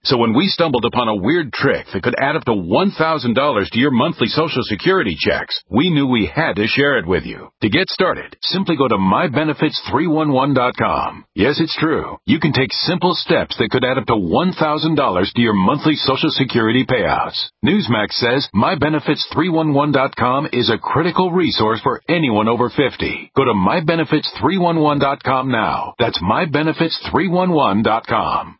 Speaker 14: So when we stumbled upon a weird trick that could add up to one thousand dollars to your monthly Social Security checks, we knew we had to share it with you. To get started, simply go to my benefits three one one dot com. Yes, it's true. You can take simple steps that could add up to one thousand dollars to your monthly Social Security payouts. Newsmax says my benefits three one one dot com is a critical resource for anyone over fifty. Go to my benefits three one one dot com now. That's my benefits three one one dot com.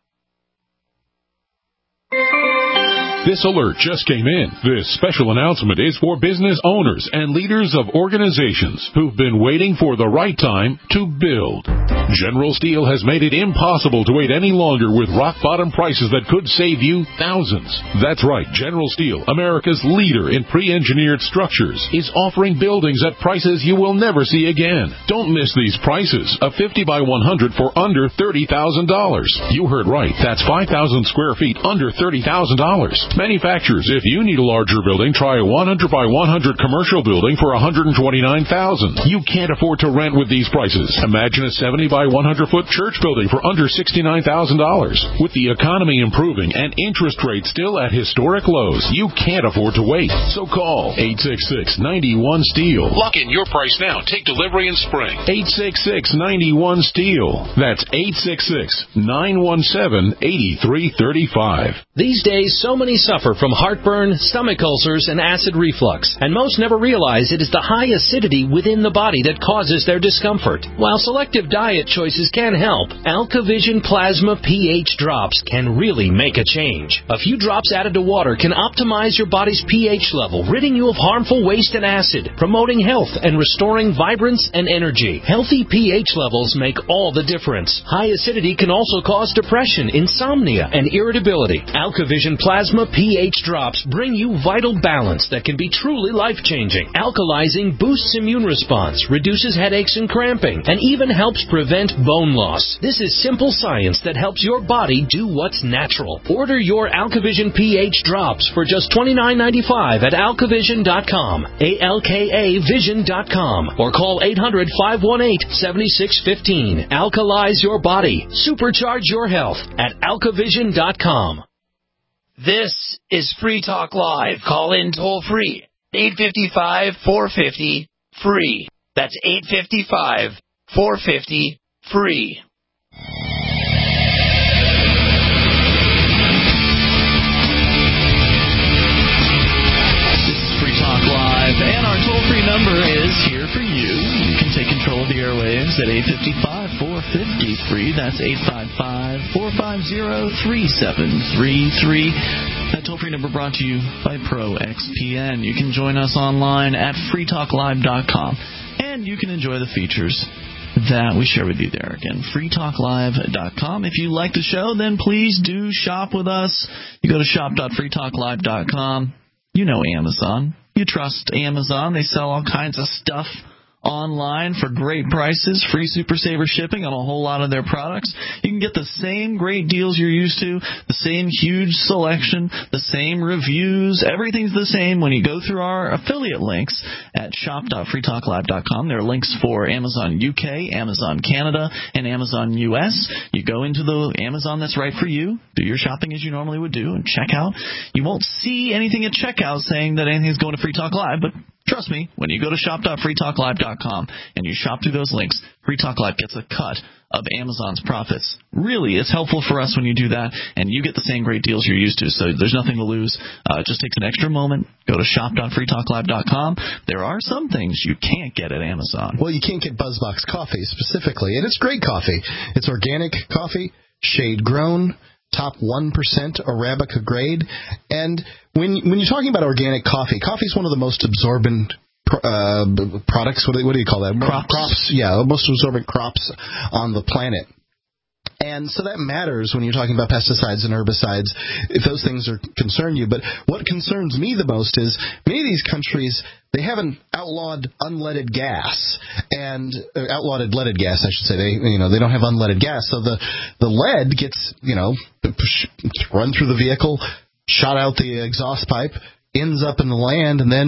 Speaker 15: This alert just came in. This special announcement is for business owners and leaders of organizations who've been waiting for the right time to build. General Steel has made it impossible to wait any longer with rock-bottom prices that could save you thousands. That's right, General Steel, America's leader in pre-engineered structures, is offering buildings at prices you will never see again. Don't miss these prices. A fifty by one hundred for under thirty thousand dollars. You heard right. That's five thousand square feet under thirty thousand dollars. Manufacturers, if you need a larger building, try a one hundred by one hundred commercial building for one hundred twenty-nine thousand dollars. You can't afford to rent with these prices. Imagine a seventy by one hundred foot church building for under sixty-nine thousand dollars. With the economy improving and interest rates still at historic lows, you can't afford to wait. So call eight six six, nine one, STEEL.
Speaker 7: Lock in your price now. Take delivery in spring.
Speaker 15: eight six six, nine one, STEEL. That's eight six six, nine one seven, eight three three five.
Speaker 16: These days, so many suffer from heartburn, stomach ulcers, and acid reflux, and most never realize it is the high acidity within the body that causes their discomfort. While selective diet choices can help, AlkaVision Plasma pH drops can really make a change. A few drops added to water can optimize your body's pH level, ridding you of harmful waste and acid, promoting health and restoring vibrance and energy. Healthy pH levels make all the difference. High acidity can also cause depression, insomnia, and irritability. AlkaVision Plasma pH drops bring you vital balance that can be truly life-changing. Alkalizing boosts immune response, reduces headaches and cramping, and even helps prevent bone loss. This is simple science that helps your body do what's natural. Order your AlkaVision pH drops for just twenty-nine ninety-five at alkavision dot com, A L K A vision dot com, or call eight hundred, five one eight, seven six one five. Alkalize your body. Supercharge your health at alkavision dot com.
Speaker 8: This is Free Talk Live. Call in toll free. eight five five, four five zero, free. That's eight five five, four five zero, free.
Speaker 1: This is Free Talk Live, and our toll-free number is here for you. You can take control of the airwaves at eight five five, four five zero, free. That's eight five five, four five zero, three seven three three. That toll-free number brought to you by Pro X P N. You can join us online at free talk live dot com, and you can enjoy the features that we share with you there. Again, free talk live dot com. If you like the show, then please do shop with us. You go to shop dot free talk live dot com. You know Amazon. You trust Amazon. They sell all kinds of stuff online for great prices, free Super Saver shipping on a whole lot of their products. You can get the same great deals you're used to, the same huge selection, the same reviews. Everything's the same when you go through our affiliate links at shop dot free talk live dot com. There are links for Amazon U K, Amazon Canada, and Amazon U S. You go into the Amazon that's right for you, do your shopping as you normally would do, and check out. You won't see anything at checkout saying that anything's going to Free Talk Live, but trust me, when you go to shop dot free talk live dot com and you shop through those links, Free Talk Live gets a cut of Amazon's profits. Really, it's helpful for us when you do that, and you get the same great deals you're used to, so there's nothing to lose. Uh, it just takes an extra moment. Go to shop dot free talk live dot com. There are some things you can't get at Amazon.
Speaker 3: Well, you can't get BuzzBox coffee specifically, and it's great coffee. It's organic coffee, shade-grown, top one percent Arabica grade. And when when you're talking about organic coffee, coffee is one of the most absorbent uh, products. What do, what do you call that?
Speaker 1: Crops.
Speaker 3: Crops, yeah, the most absorbent crops on the planet. And so that matters when you're talking about pesticides and herbicides, if those things are concern you. But what concerns me the most is many of these countries, they haven't outlawed unleaded gas and uh, outlawed leaded gas, I should say. They, you know, they don't have unleaded gas, so the the lead gets, you know, run through the vehicle, shot out the exhaust pipe, ends up in the land, and then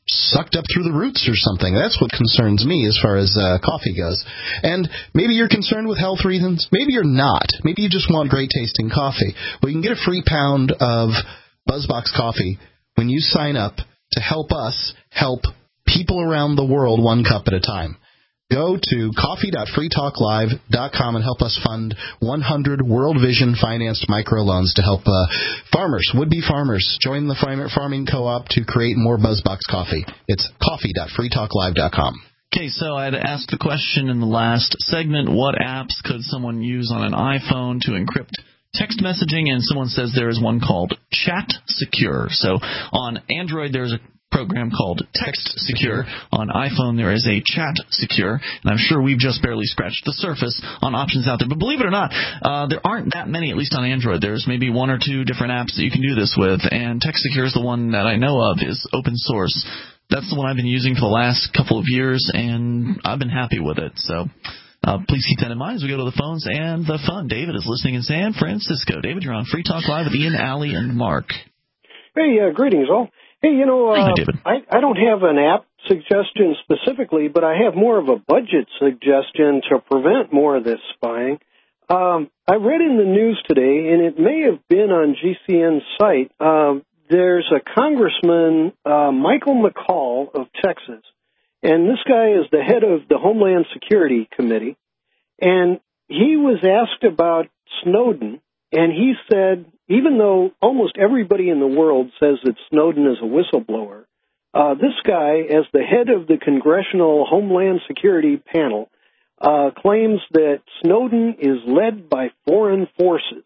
Speaker 3: sucked up through the roots or something. That's what concerns me as far as uh, coffee goes. And maybe you're concerned with health reasons. Maybe you're not. Maybe you just want great tasting coffee. Well, you can get a free pound of BuzzBox coffee when you sign up to help us help people around the world one cup at a time. Go to coffee dot free talk live dot com and help us fund one hundred World Vision financed microloans to help uh, farmers, would-be farmers, join the farming co-op to create more BuzzBox coffee. It's coffee dot free talk live dot com.
Speaker 1: Okay, so I had asked the question in the last segment, what apps could someone use on an iPhone to encrypt text messaging? And someone says there is one called Chat Secure. So on Android, there's a program called Text Secure. On iPhone, there is a Chat Secure, and I'm sure we've just barely scratched the surface on options out there. But believe it or not, uh, there aren't that many, at least on Android. There's maybe one or two different apps that you can do this with, and Text Secure is the one that I know of is open source. That's the one I've been using for the last couple of years, and I've been happy with it. So uh, please keep that in mind as we go to the phones and the fun. David is listening in San Francisco. David, you're on Free Talk Live with Ian, Allie, and Mark.
Speaker 17: Hey, uh, greetings all. Hey, you know, uh, I, I don't have an app suggestion specifically, but I have more of a budget suggestion to prevent more of this spying. Um, I read in the news today, and it may have been on G C N's site, uh, there's a Congressman, uh, Michael McCall of Texas, and this guy is the head of the Homeland Security Committee, and he was asked about Snowden, and he said, even though almost everybody in the world says that Snowden is a whistleblower, uh, this guy, as the head of the Congressional Homeland Security Panel, uh, claims that Snowden is led by foreign forces.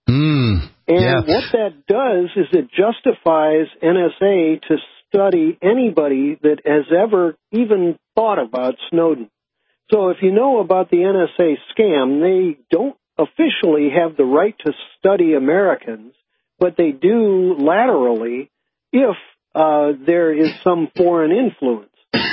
Speaker 3: Mm,
Speaker 17: and
Speaker 3: yeah.
Speaker 17: what that does is it justifies N S A to study anybody that has ever even thought about Snowden. So if you know about the N S A scam, they don't officially have the right to study Americans, but they do laterally if uh, there is some foreign influence.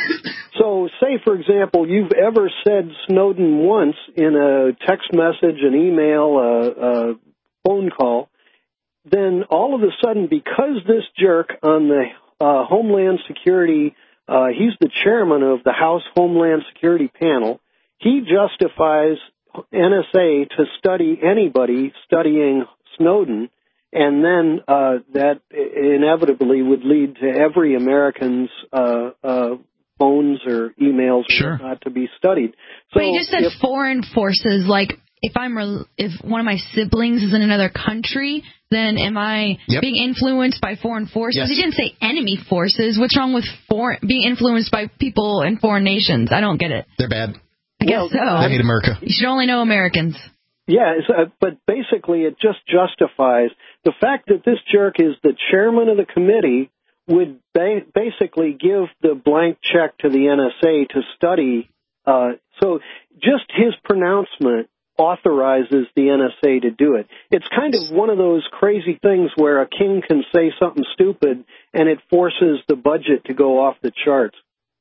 Speaker 17: So say, for example, you've ever said Snowden once in a text message, an email, a, a phone call, then all of a sudden, because this jerk on the uh, Homeland Security, uh, he's the chairman of the House Homeland Security Panel, he justifies N S A to study anybody studying Snowden, and then uh, that inevitably would lead to every American's uh, uh, phones or emails
Speaker 1: sure.
Speaker 17: or whatnot to be studied. So
Speaker 2: but you just said
Speaker 17: if,
Speaker 2: foreign forces. Like if I'm re- if one of my siblings is in another country, then am I
Speaker 3: yep.
Speaker 2: being influenced by foreign forces?
Speaker 3: Yes.
Speaker 2: He didn't say enemy forces. What's wrong with foreign being influenced by people in foreign nations? I don't get it.
Speaker 3: They're bad.
Speaker 2: I guess so.
Speaker 3: I hate America.
Speaker 2: You should only know Americans.
Speaker 17: Yeah, it's, uh, but basically it just justifies the fact that this jerk is the chairman of the committee would ba- basically give the blank check to the N S A to study. Uh, so just his pronouncement authorizes the N S A to do it. It's kind of one of those crazy things where a king can say something stupid and it forces the budget to go off the charts.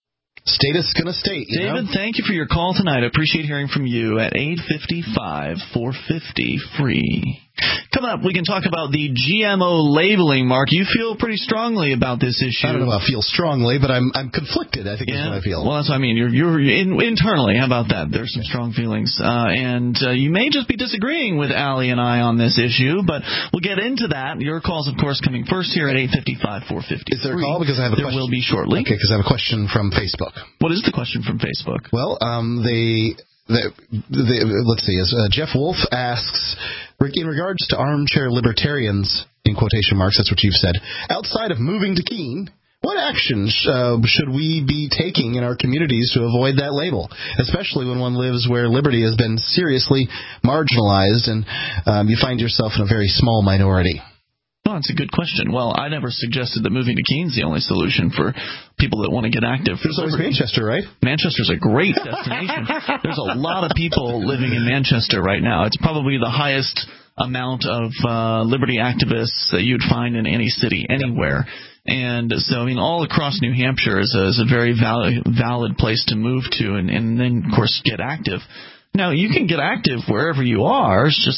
Speaker 3: State is going to state. You
Speaker 1: David,
Speaker 3: know?
Speaker 1: thank you for your call tonight. I appreciate hearing from you at eight five five, four five zero, free. Coming up, we can talk about the G M O labeling. Mark, you feel pretty strongly about this issue.
Speaker 3: I don't know if I feel strongly, but I'm I'm conflicted, I think
Speaker 1: yeah.
Speaker 3: is what I feel.
Speaker 1: Well, that's what I mean. You're, you're in, internally, how about that? There's some strong feelings. Uh, and uh, you may just be disagreeing with Allie and I on this issue, but we'll get into that. Your call's, of course, coming first here at eight five five, four five zero.
Speaker 3: Is there a call? Because I have a
Speaker 1: there
Speaker 3: question.
Speaker 1: There will be shortly.
Speaker 3: Okay, because I have a question from Facebook.
Speaker 1: What is the question from Facebook?
Speaker 3: Well, um, they... The, the, let's see, as uh, Jeff Wolf asks, in regards to armchair libertarians, in quotation marks, that's what you've said, outside of moving to Keene, what actions uh, should we be taking in our communities to avoid that label, especially when one lives where liberty has been seriously marginalized and um, you find yourself in a very small minority?
Speaker 1: Oh, that's a good question. Well, I never suggested that moving to Keene's the only solution for people that want to get active.
Speaker 3: There's always Manchester, right?
Speaker 1: Manchester's a great destination. There's a lot of people living in Manchester right now. It's probably the highest amount of uh, liberty activists that you'd find in any city, anywhere. And so, I mean, all across New Hampshire is a, is a very valid, valid place to move to and, and then, of course, get active. Now, you can get active wherever you are. It's just that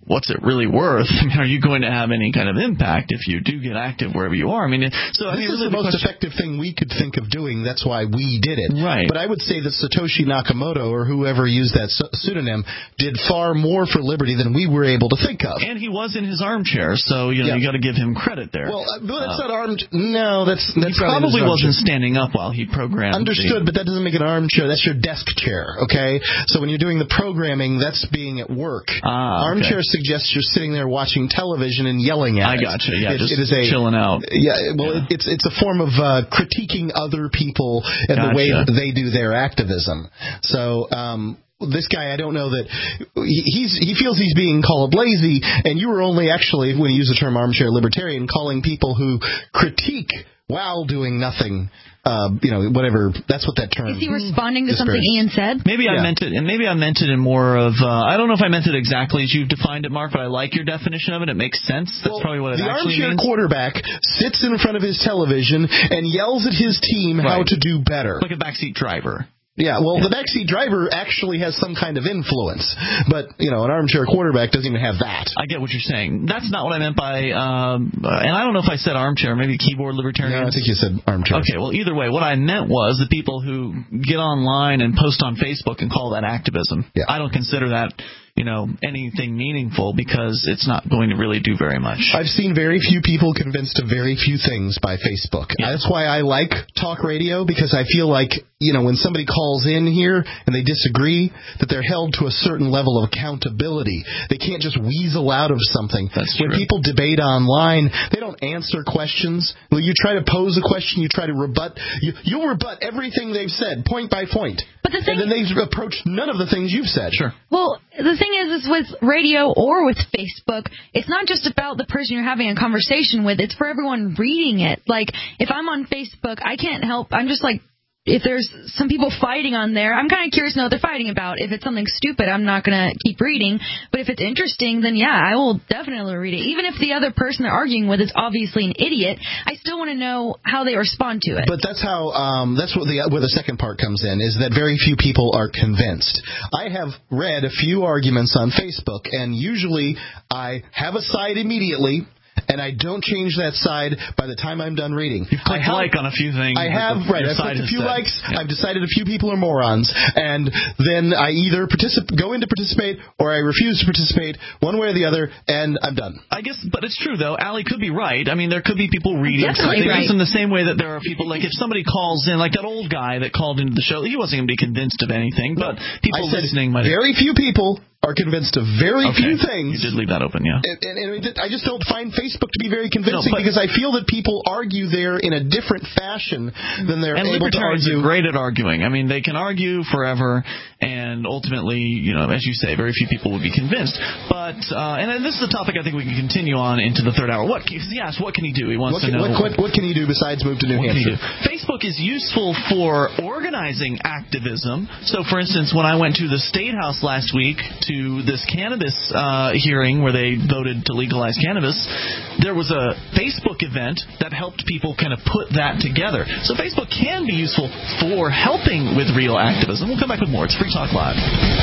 Speaker 1: what's it really worth? I mean, are you going to have any kind of impact if you do get active wherever you are? I mean, so I
Speaker 3: this
Speaker 1: mean,
Speaker 3: is
Speaker 1: really
Speaker 3: the most
Speaker 1: question-
Speaker 3: effective thing we could think of doing. That's why we did it.
Speaker 1: Right.
Speaker 3: But I would say that Satoshi Nakamoto, or whoever used that pseudonym, did far more for liberty than we were able to think of.
Speaker 1: And he was in his armchair, so you know
Speaker 3: Yeah.
Speaker 1: you got to give him credit there.
Speaker 3: Well, uh, but that's
Speaker 1: Uh,
Speaker 3: not armed. No, that's that's
Speaker 1: he probably
Speaker 3: not his
Speaker 1: wasn't
Speaker 3: armchair.
Speaker 1: standing up while he programmed.
Speaker 3: Understood,
Speaker 1: the,
Speaker 3: but that doesn't make an armchair. That's your desk chair, okay? So when you're doing the programming, that's being at work.
Speaker 1: Ah, okay.
Speaker 3: Armchair suggests you're sitting there watching television and yelling at
Speaker 1: I
Speaker 3: it.
Speaker 1: gotcha. Yeah,
Speaker 3: it,
Speaker 1: just
Speaker 3: it is a,
Speaker 1: chilling out.
Speaker 3: Yeah, well,
Speaker 1: Yeah.
Speaker 3: it's it's a form of uh, critiquing other people and the way
Speaker 1: Gotcha.
Speaker 3: that they do their activism. So. Um, This guy, I don't know that he, he's he feels he's being called lazy, and you were only actually, when you use the term armchair libertarian, calling people who critique while doing nothing. Uh, you know, whatever. That's what that term
Speaker 2: Is he responding to
Speaker 3: is
Speaker 2: something
Speaker 3: very-
Speaker 2: Ian said?
Speaker 1: Maybe I
Speaker 3: Yeah.
Speaker 1: meant it, and maybe I meant it in more of. Uh, I don't know if I meant it exactly as you've defined it, Mark, but I like your definition of it. It makes sense. That's
Speaker 3: Well,
Speaker 1: probably what it
Speaker 3: the
Speaker 1: actually
Speaker 3: armchair
Speaker 1: means.
Speaker 3: quarterback sits in front of his television and yells at his team how
Speaker 1: Right.
Speaker 3: to do better.
Speaker 1: Like a backseat driver.
Speaker 3: Yeah, well, the backseat driver actually has some kind of influence, but, you know, an armchair quarterback doesn't even have that.
Speaker 1: I get what you're saying. That's not what I meant by, um, and I don't know if I said armchair, maybe keyboard libertarian.
Speaker 3: No, I think you said armchair.
Speaker 1: Okay, well, either way, what I meant was the people who get online and post on Facebook and call that activism.
Speaker 3: Yeah.
Speaker 1: I don't consider that, you know, anything meaningful because it's not going to really do very much.
Speaker 3: I've seen very few people convinced of very few things by Facebook.
Speaker 1: Yeah.
Speaker 3: That's why I like talk radio, because I feel like, you know, when somebody calls in here and they disagree, that they're held to a certain level of accountability. They can't just weasel out of something.
Speaker 1: That's
Speaker 3: when
Speaker 1: true.
Speaker 3: people debate online, they don't answer questions. Well, you try to pose a question, you try to rebut. You, you'll rebut everything they've said, point by point.
Speaker 2: But the thing
Speaker 3: and then they approach none of the things you've said.
Speaker 1: Sure.
Speaker 2: Well, the thing is, is with radio or with Facebook, it's not just about the person you're having a conversation with. It's for everyone reading it. Like, if I'm on Facebook, I can't help. I'm just like, if there's some people fighting on there, I'm kind of curious to know what they're fighting about. If it's something stupid, I'm not going to keep reading. But if it's interesting, then yeah, I will definitely read it. Even if the other person they're arguing with is obviously an idiot, I still want to know how they respond to it.
Speaker 3: But that's how um, that's what the where the second part comes in, is that very few people are convinced. I have read a few arguments on Facebook, and usually I have a side immediately, and I don't change that side by the time I'm done reading.
Speaker 1: You've clicked
Speaker 3: I have,
Speaker 1: like on a few things.
Speaker 3: I
Speaker 1: that
Speaker 3: have,
Speaker 1: the-
Speaker 3: right,
Speaker 1: your
Speaker 3: I've
Speaker 1: side
Speaker 3: clicked a
Speaker 1: has
Speaker 3: few
Speaker 1: said.
Speaker 3: likes,
Speaker 1: Yeah.
Speaker 3: I've decided a few people are morons, and then I either particip- go in to participate or I refuse to participate, one way or the other, and I'm done.
Speaker 1: I guess, but it's true, though. Allie could be right. I mean, there could be people reading
Speaker 2: Definitely
Speaker 1: something
Speaker 2: right.
Speaker 1: just in the same way that there are people, like if somebody calls in, like that old guy that called into the show, he wasn't going to be convinced of anything, but people
Speaker 3: I said
Speaker 1: listening might.
Speaker 3: very few people are convinced of very
Speaker 1: Okay.
Speaker 3: few things.
Speaker 1: You did leave that open, yeah.
Speaker 3: And, and, and I just don't find Facebook to be very convincing,
Speaker 1: No, but-
Speaker 3: because I feel that people argue there in a different fashion than they're
Speaker 1: And
Speaker 3: able to
Speaker 1: libertarians
Speaker 3: argue.
Speaker 1: are great at arguing. I mean, they can argue forever, and ultimately, you know, as you say, very few people would be convinced. But uh, and then this is a topic I think we can continue on into the third hour. What he asked, what can he do? He wants
Speaker 3: What
Speaker 1: to
Speaker 3: can,
Speaker 1: know.
Speaker 3: what, what, what can you do besides move to New
Speaker 1: What can you
Speaker 3: Hampshire?
Speaker 1: do? Facebook is useful for organizing activism. So, for instance, when I went to the State House last week to this cannabis uh, hearing where they voted to legalize cannabis, there was a Facebook event that helped people kind of put that together. So Facebook can be useful for helping with real activism. We'll come back with more. It's Free Talk Live.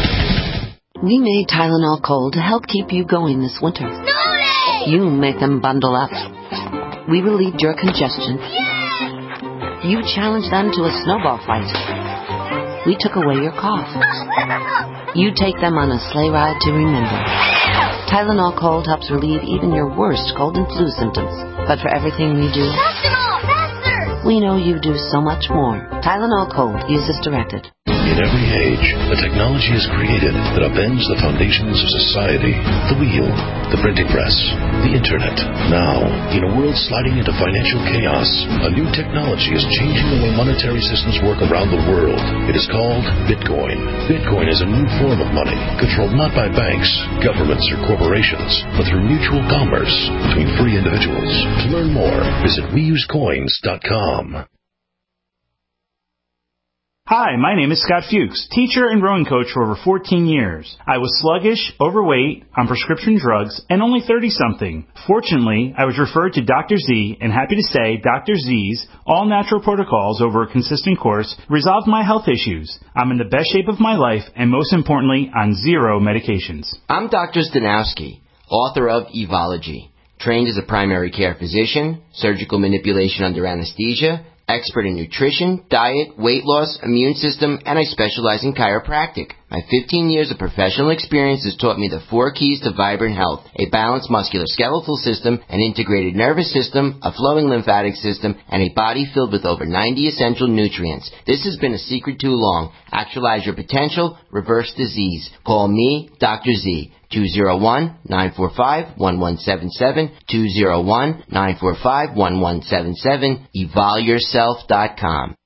Speaker 18: We made Tylenol Cold to help keep you going this winter.
Speaker 19: Snowday!
Speaker 18: You make them bundle up. We relieved your congestion.
Speaker 19: Yes!
Speaker 18: You challenged them to a snowball fight. We took away your cough. You take them on a sleigh ride to remember. Tylenol Cold helps relieve even your worst cold and flu symptoms. But for everything we do,
Speaker 19: Faster, faster!
Speaker 18: we know you do so much more. Tylenol Cold. Use as directed.
Speaker 20: In every age, a technology is created that upends the foundations of society. The wheel, the printing press, the internet. Now, in a world sliding into financial chaos, a new technology is changing the way monetary systems work around the world. It is called Bitcoin. Bitcoin is a new form of money, controlled not by banks, governments, or corporations, but through mutual commerce between free individuals. To learn more, visit we use coins dot com.
Speaker 21: Hi, my name is Scott Fuchs, teacher and rowing coach for over fourteen years. I was sluggish, overweight, on prescription drugs, and only thirty-something. Fortunately, I was referred to Doctor Z, and happy to say Doctor Z's all-natural protocols over a consistent course resolved my health issues. I'm in the best shape of my life, and most importantly, on zero medications.
Speaker 22: I'm Doctor Zdanowski.
Speaker 4: author of Evology. Trained as a primary care physician, surgical manipulation under anesthesia, expert in nutrition, diet, weight loss, immune system, and I specialize in chiropractic. My fifteen years of professional experience has taught me the four keys to vibrant health: a balanced musculoskeletal system, an integrated nervous system, a flowing lymphatic system, and a body filled with over ninety essential nutrients. This has been a secret too long. Actualize your potential, reverse disease. Call me, Doctor Z. two oh one, nine four five, one one seven seven, two oh one, nine four five, one one seven seven, evol yourself dot com.